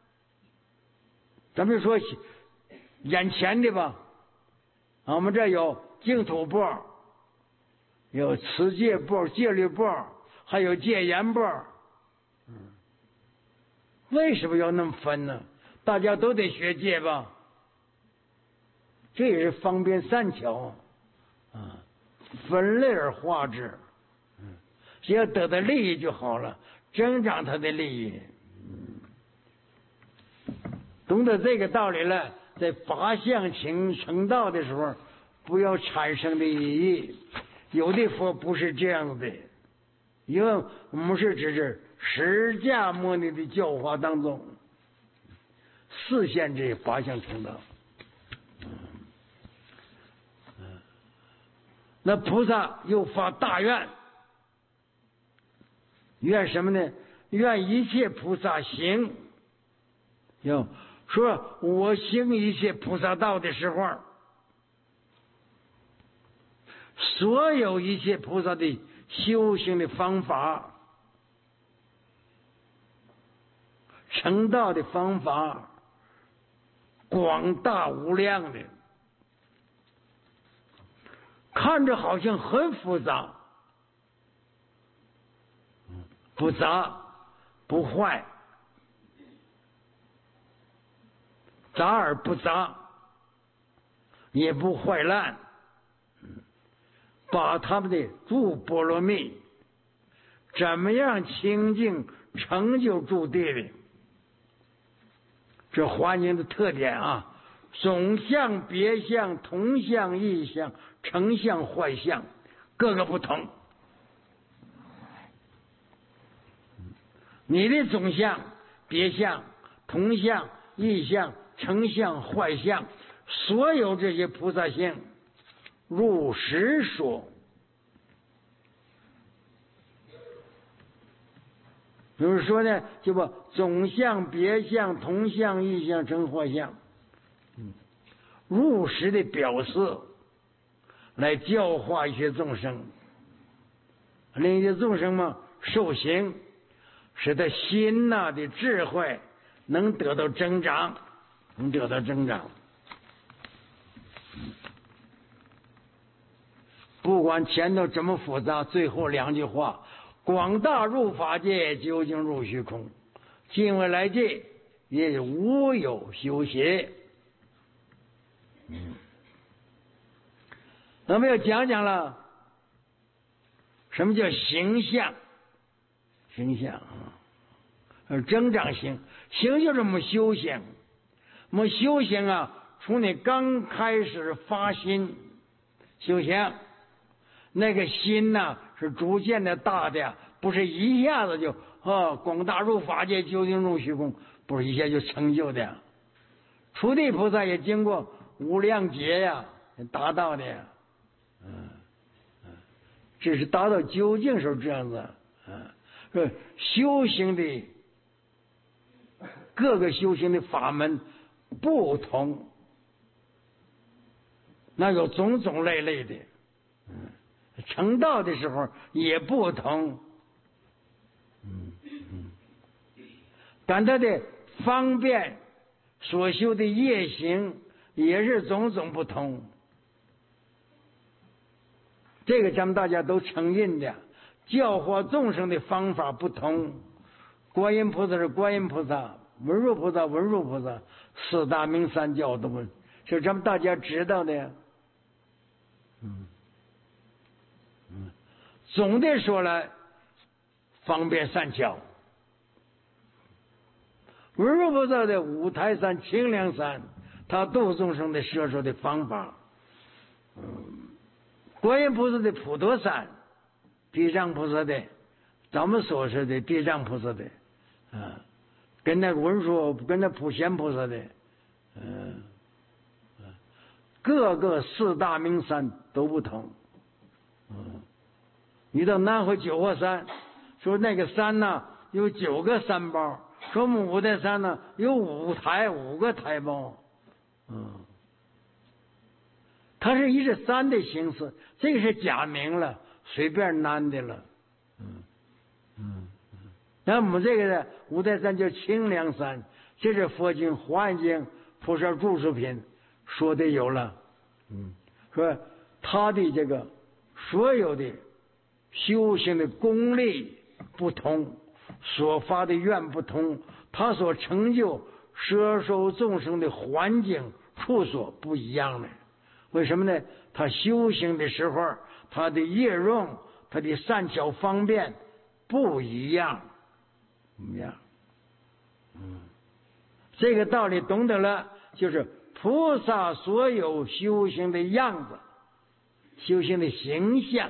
咱们说眼前的吧，我们这有净土钵，有持戒钵、戒律钵，还有戒严钵。嗯，为什么要那么分呢？大家都得学戒吧，这也是方便善巧啊，分类而化之。嗯，只要得到利益就好了，增长他的利益。懂得这个道理了，在八相情成道的时候，不要产生的意义。有的佛不是这样的，因为我们是指是释迦牟尼的教化当中实现这八相成道。嗯嗯，那菩萨又发大愿，愿什么呢？愿一切菩萨行，要说我行一切菩萨道的时候，所有一切菩萨的修行的方法，成道的方法，广大无量的，看着好像很复杂，不杂不坏，杂而不杂，也不坏烂，把他们的诸波罗蜜怎么样清净成就诸地的这环境的特点啊，总相、别相、同相、异相、成相、坏相，各个不同。你的总相、别相、同相、异相、成相、坏相，所有这些菩萨性，如实说。比如说呢，就把总相、别相、同相、异相、成坏相，嗯，如实的表示，来教化一些众生，令一些众生嘛受行，使他心呐的智慧能得到增长，能得到增长。不管前头怎么复杂，最后两句话。广大入法界，究竟入虚空。今未来界，也无有修邪。嗯，那么要讲讲了，什么叫形象？形象啊，增长行，行就是我们修行。我们修行啊，从你刚开始发心修行，那个心呐、啊，是逐渐的大的，不是一下子就啊广大入法界，究竟入虚空，不是一下就成就的。初地菩萨也经过无量劫呀，达到的呀，嗯嗯，这是达到究竟时候这样子，嗯，说修行的各个修行的法门不同，那有种种类类的，嗯。成道的时候也不同，嗯嗯，但他的方便所修的业行也是种种不同，这个咱们大家都承认的。教化众生的方法不同，观音菩萨是观音菩萨，文殊菩萨文殊菩萨，四大名三教都是咱们大家知道的。嗯。总的说来，方便善巧。文殊菩萨的五台山、清凉山，他度众生的摄受的方法；嗯，观音菩萨的普陀山，地藏菩萨的，咱们所说的地藏菩萨的，啊，跟那文殊、跟那普贤菩萨的，嗯、啊，各个四大名山都不同，嗯。你到南回九华山，说那个山呢有九个山包，说我们五台山呢有五台五个台包，嗯，它是以这山的形式，这个是假名了，随便安的了，嗯嗯嗯。那我们这个呢，五台山叫清凉山，这是佛经《华严经》菩萨著述品说的有了，嗯，说他的这个所有的。修行的功力不同，所发的愿不同，他所成就摄受众生的环境处所不一样的。为什么呢？他修行的时候，他的业用，他的善巧方便不一样，不一样。嗯，这个道理懂得了，就是菩萨所有修行的样子，修行的形象。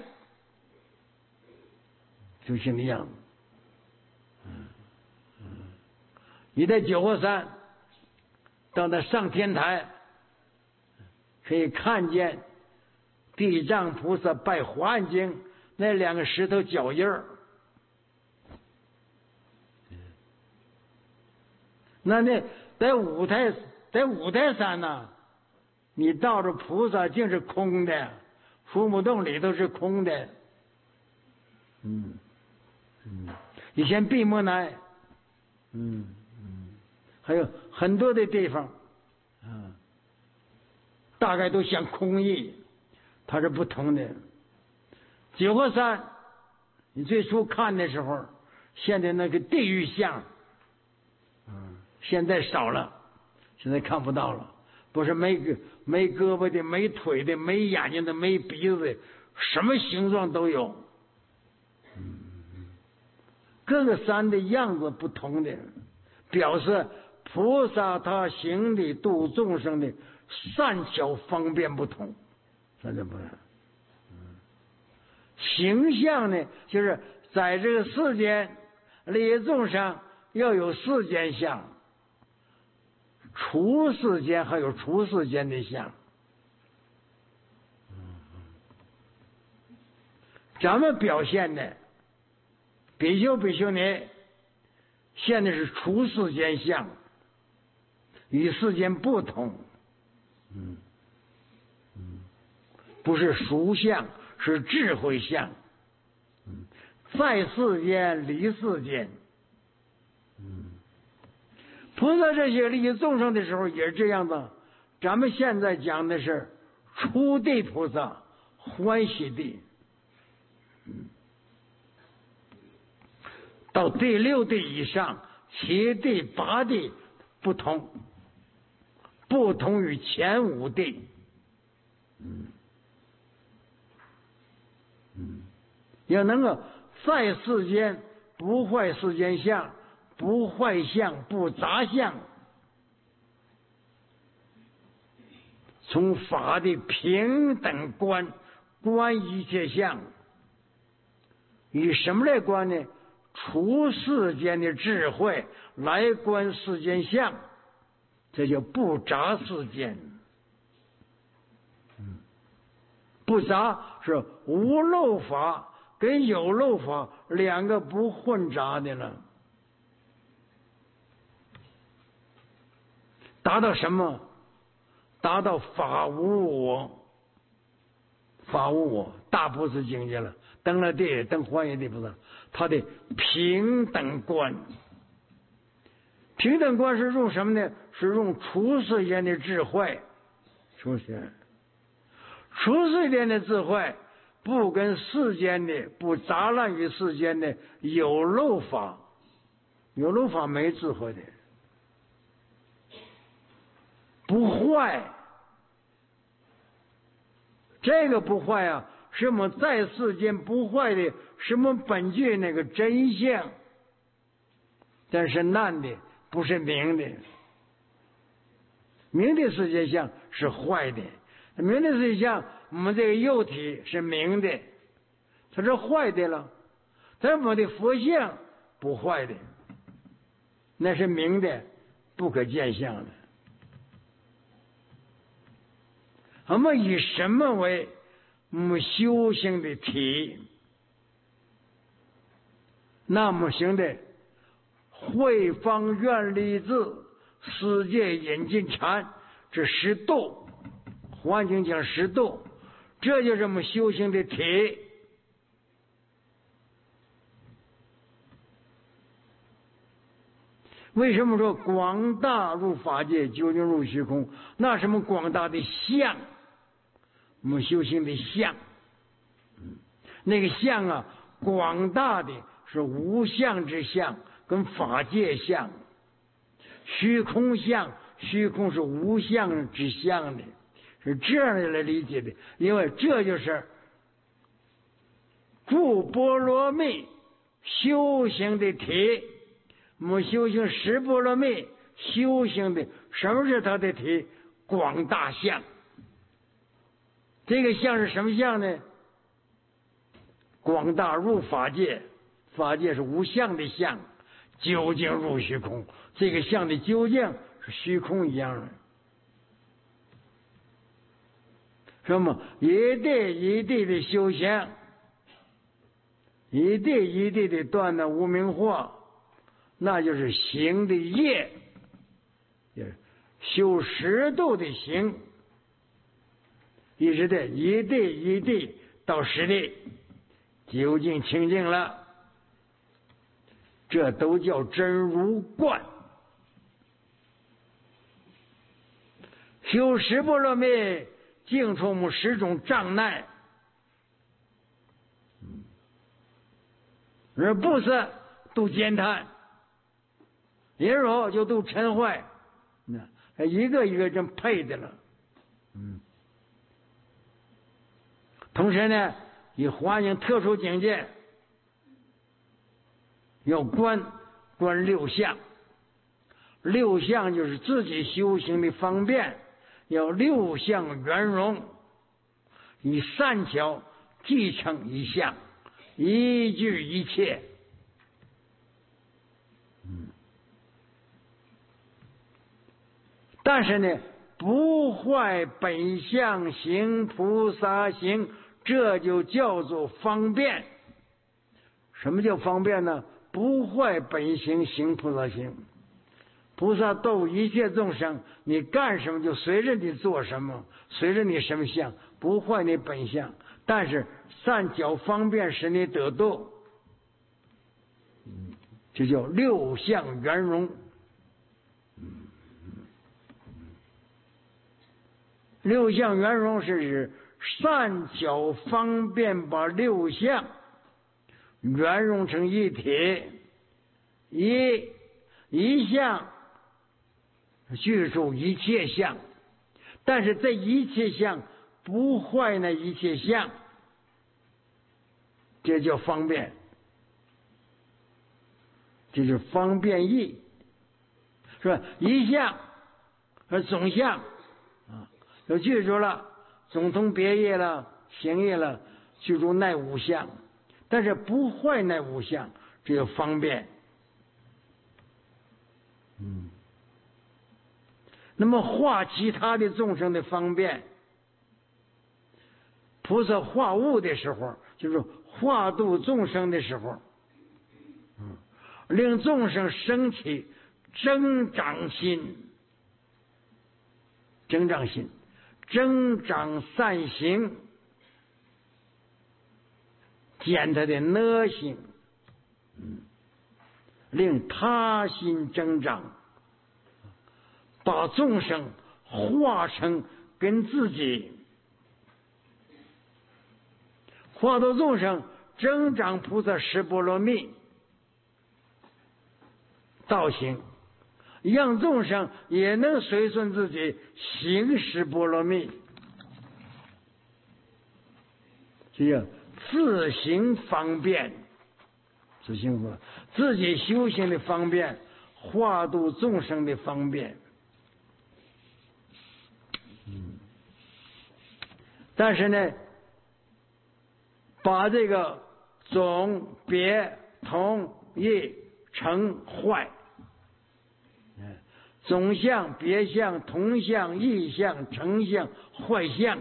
修行的样子，嗯嗯，你在九华山到那上天台，可以看见地藏菩萨拜华严经那两个石头脚印儿，那那在五台在五台山呢，你到着菩萨竟是空的，父母洞里头是空的。嗯嗯，以前闭门南，嗯嗯，还有很多的地方，啊，大概都像空义，它是不同的。九河山，你最初看的时候，现在那个地狱像，嗯，现在少了，现在看不到了。不是没个没胳膊的，没腿的，没眼睛的，没鼻子的，什么形状都有。嗯，各个山的样子不同的，表示菩萨他行的度众生的善巧方便不同，那怎么？形象呢，就是在这个世间利益众生要有世间相，除世间还有除世间的相。咱们表现的比丘比丘尼现在是除世间相，与世间不同。嗯嗯，不是俗相，是智慧相。嗯，在世间离世间。嗯，菩萨这些利益众生的时候也是这样的。咱们现在讲的是初地菩萨欢喜地，嗯，到第六地以上，七地八地不同，不同于前五地。嗯嗯，要能够在世间不坏世间相，不坏相，不杂相，从法的平等观观一切相，以什么来观呢？除世间的智慧来观世间相，这叫不杂世间。嗯，不杂是无漏法跟有漏法两个不混杂的了。达到什么？达到法无我，法无我，大菩萨境界了。登了地，登欢喜地菩萨，他的平等观。平等观是用什么呢？是用除世间的智慧，出现。除世间的智慧，不跟世间的，不杂乱于世间的有漏法，有漏法没智慧的。不坏，这个不坏啊，是我们在世间不坏的，是我们本具那个真相。但是暗的不是明的，明的世界相是坏的，明的世界相我们这个幼体是明的，它是坏的了。但我们的佛相不坏的，那是明的，不可见相的。我们以什么为我们修行的体？那么行的慧方愿力智，世界引进禅，这十度，环境讲十度，这就是我们修行的体。为什么说广大入法界，究竟入虚空？那什么广大的相？我们修行的相，那个相啊，广大的是无相之相，跟法界相。虚空相，虚空是无相之相的，是这样的来理解的。因为这就是诸波罗蜜修行的体。我们修行十波罗蜜修行的，什么是它的体？广大相。这个相是什么相呢？广大入法界，法界是无相的相，究竟入虚空。这个相的究竟是虚空一样的。什么？一地一地的修行，一地一地的断了无明惑，那就是行的业， 就是修十度的行，一直的一地一地到十地，究竟清净了，这都叫真如观。修十波罗蜜，净除我们十种障碍。而布施度减贪，忍辱就度嗔坏，那一个一个真配的了。嗯。同时呢，以环境特殊境界，要观观六相。六相就是自己修行的方便，要六相圆融，以善巧继承一相，一句一切。嗯。但是呢，不坏本相行菩萨行，这就叫做方便。什么叫方便呢？不坏本行行菩萨行。菩萨度一切众生，你干什么就随着你做什么，随着你什么相，不坏你本相，但是善巧方便使你得度，这叫六相圆融。六相圆融是指善巧方便把六相圆融成一体，一一相具足一切相，但是这一切相不坏那一切相，这叫方便，这是方便义，是吧？一相和总相啊，都具足了，总通别业了，行业了，具足那五相，但是不坏那五相，这叫方便。嗯。那么化其他的众生的方便，菩萨化物的时候，就是化度众生的时候，嗯，令众生升起增长心，增长心，增长善行，减他的恶行，嗯，令他心增长。把众生化成跟自己，化度众生增长菩萨十波罗蜜道行，让众生也能随顺自己行十波罗蜜，这叫自行方便，自行方自己修行的方便，化度众生的方便。嗯，但是呢，把这个总别同异成坏，总相、别相、同相、异相、成相、坏相，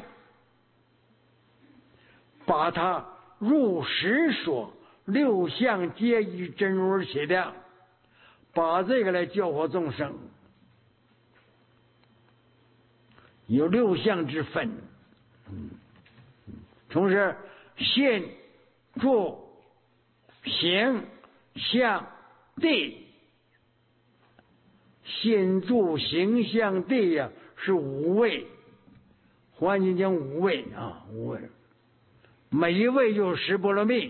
把它入实说，六相皆依真如而起的，把这个来教化众生。有六相之分，嗯，同时信、住、行、相、地，信、住、行、相、地呀，是五位。环境讲五位啊，五位，每一位就是十波罗蜜，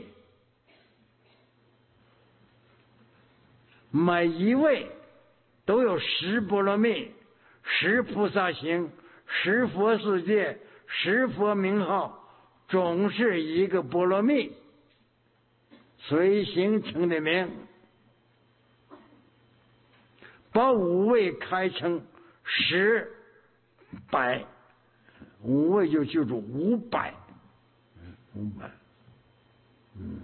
每一位都有十波罗蜜，十菩萨行。十佛世界，十佛名号，总是一个波罗蜜，随行成的名，把五位开成十百，五位就记住五百，五百，嗯，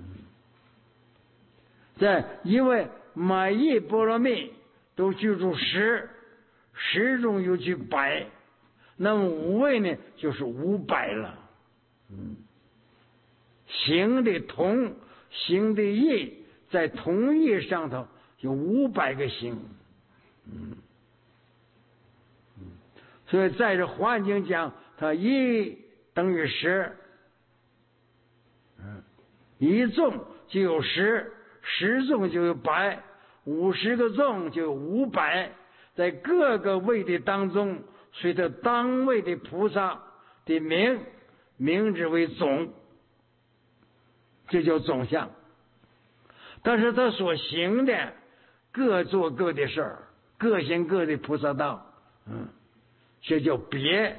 在因为每一波罗蜜都记住十，十中有句百。那么五位呢，就是五百了。嗯，行的同，行的异，在同异上头有五百个行。嗯， 所以在这环境讲，它一等于十，嗯，一纵就有十，十纵就有百，五十个纵就有五百，在各个位的当中，随着当位的菩萨的名，名之为总，这叫总相。但是他所行的各做各的事儿，各行各的菩萨道，嗯，这叫别。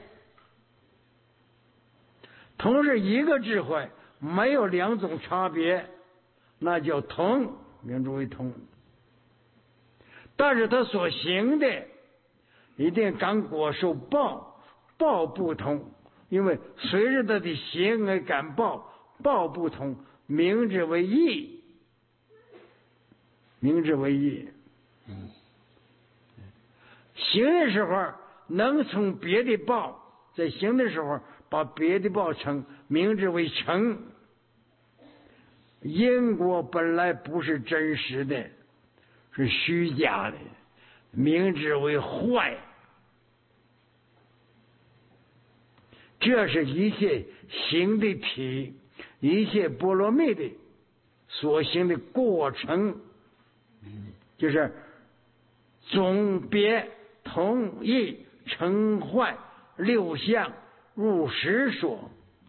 同是一个智慧，没有两种差别，那叫同，名之为同。但是他所行的一定感果受报，报不同，因为随着他的行而感报，报不同，名之为义，名之为义。嗯，行的时候能从别的报，在行的时候把别的报成，名之为成。因果本来不是真实的，是虚假的，名之为坏。这是一切行的体，一切波罗蜜的所行的过程，就是总别同义成坏六相入实说。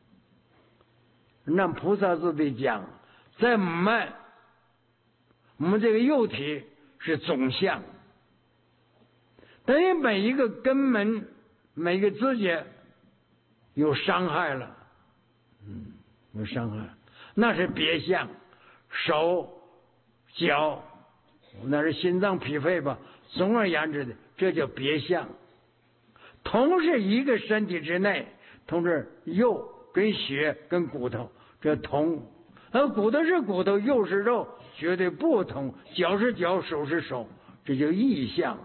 那菩萨自己讲，在我们我们这个幼体是总相，等于每一个根门每个枝节有伤害了，嗯，有伤害，那是别相。手脚那是心脏脾肺吧，总而言之的，这叫别相。同是一个身体之内，同是肉跟血跟骨头，这同。而骨头是骨头，肉是肉，绝对不同。脚是脚，手是手，这叫异相。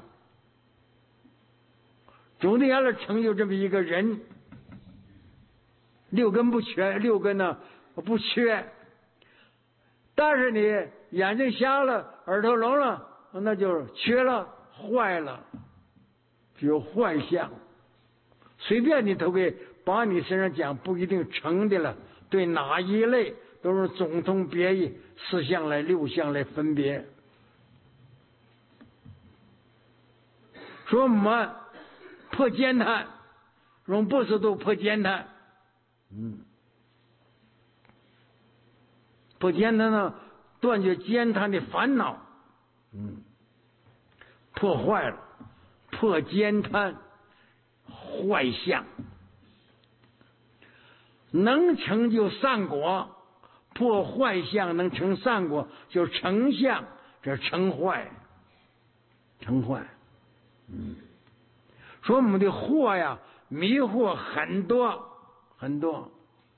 总的言来，成就这么一个人，六根不缺，六根呢不缺。但是你眼睛瞎了，耳朵聋了，那就缺了，坏了，只有坏相。随便你都给把你身上讲，不一定成的了。对哪一类都是总同别异，四相来六相来分别。说我们破坚贪，用不是都破坚贪，嗯，破坚贪呢，断绝坚贪的烦恼，嗯，破坏了，破坚贪，坏相。能成就善果，破坏相能成善果，就成相，这成坏，成坏。嗯，说我们的惑呀，迷惑很多很多，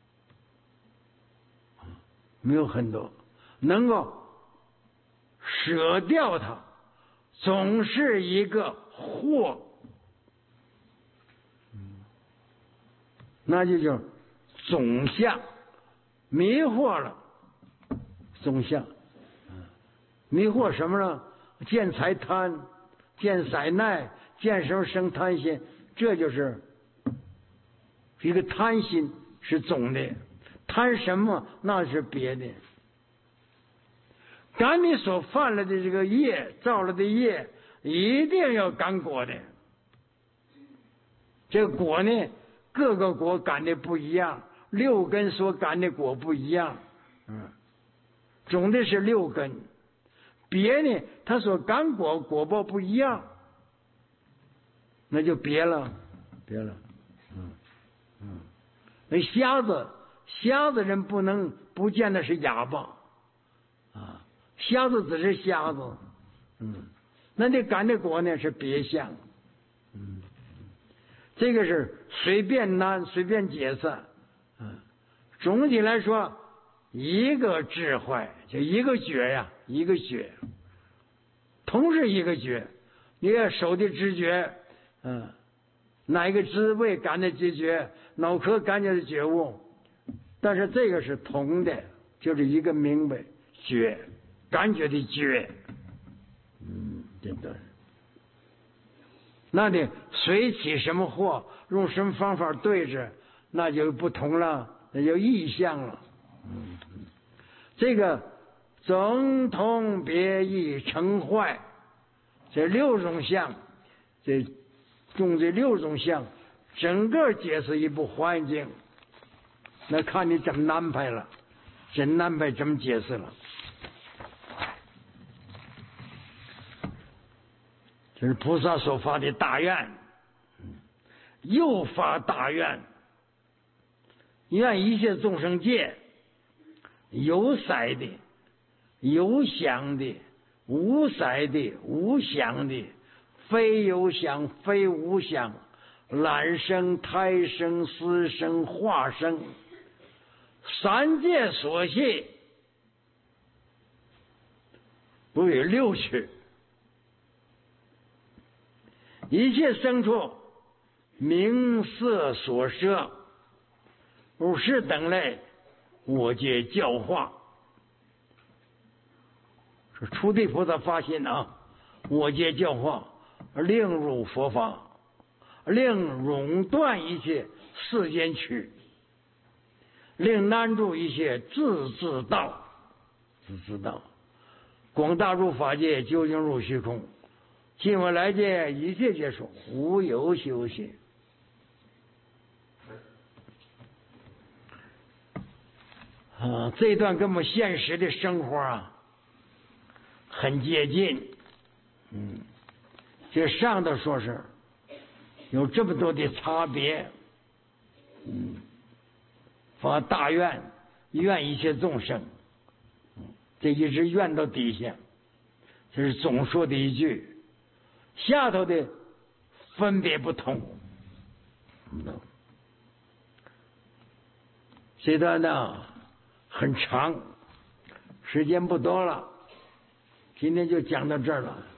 没有很多，能够舍掉它，总是一个惑，那就叫总相。迷惑了总相，迷惑什么呢？见财贪，见色耐，见什么生贪心，这就是一个贪心是总的，贪什么那是别的。赶你所犯了的这个业，造了的业，一定要感果的。这个果呢，各个果感的不一样，六根所感的果不一样，嗯，总的是六根。别呢，他所感果果报不一样，那就别了，别了，嗯嗯。那瞎子，瞎子人不能不见得是哑巴，啊，瞎子只是瞎子，嗯，那你感的果呢是别相，嗯，这个是随便难，随便解释，嗯，总体来说，一个智慧就一个觉呀，一个觉，同是一个觉，你看手的知觉，嗯，哪一个滋味感的知觉，脑壳感觉的觉悟，但是这个是同的，就是一个明白觉，感觉的觉，嗯，真的。 那得谁起什么祸，用什么方法对治，那就不同了，那就异象了。这个总同别异成坏，这六种相，这用这六种相整个解释一部环境，那看你怎么安排了，怎么安排怎么解释了。这是菩萨所发的大愿，又发大愿，愿一切众生界，有色的、有想的、无色的、无想的，非有想非无想，卵生、胎生、湿生、化生，三界所系，不有六趣。一切生处，名色所摄，五识等类，我皆教化。是初地菩萨发心啊，我皆教化，令入佛法，令永断一切世间趣，令难住一切自自道，自自道，广大入法界，究竟入虚空。今我来见一切皆属无有休息。啊，这段跟我们现实的生活啊很接近。嗯，这上头说是有这么多的差别。嗯，发大愿，愿一切众生。这一直愿到底下，这是总说的一句。下头的分别不同。这段呢很长，时间不多了，今天就讲到这儿了。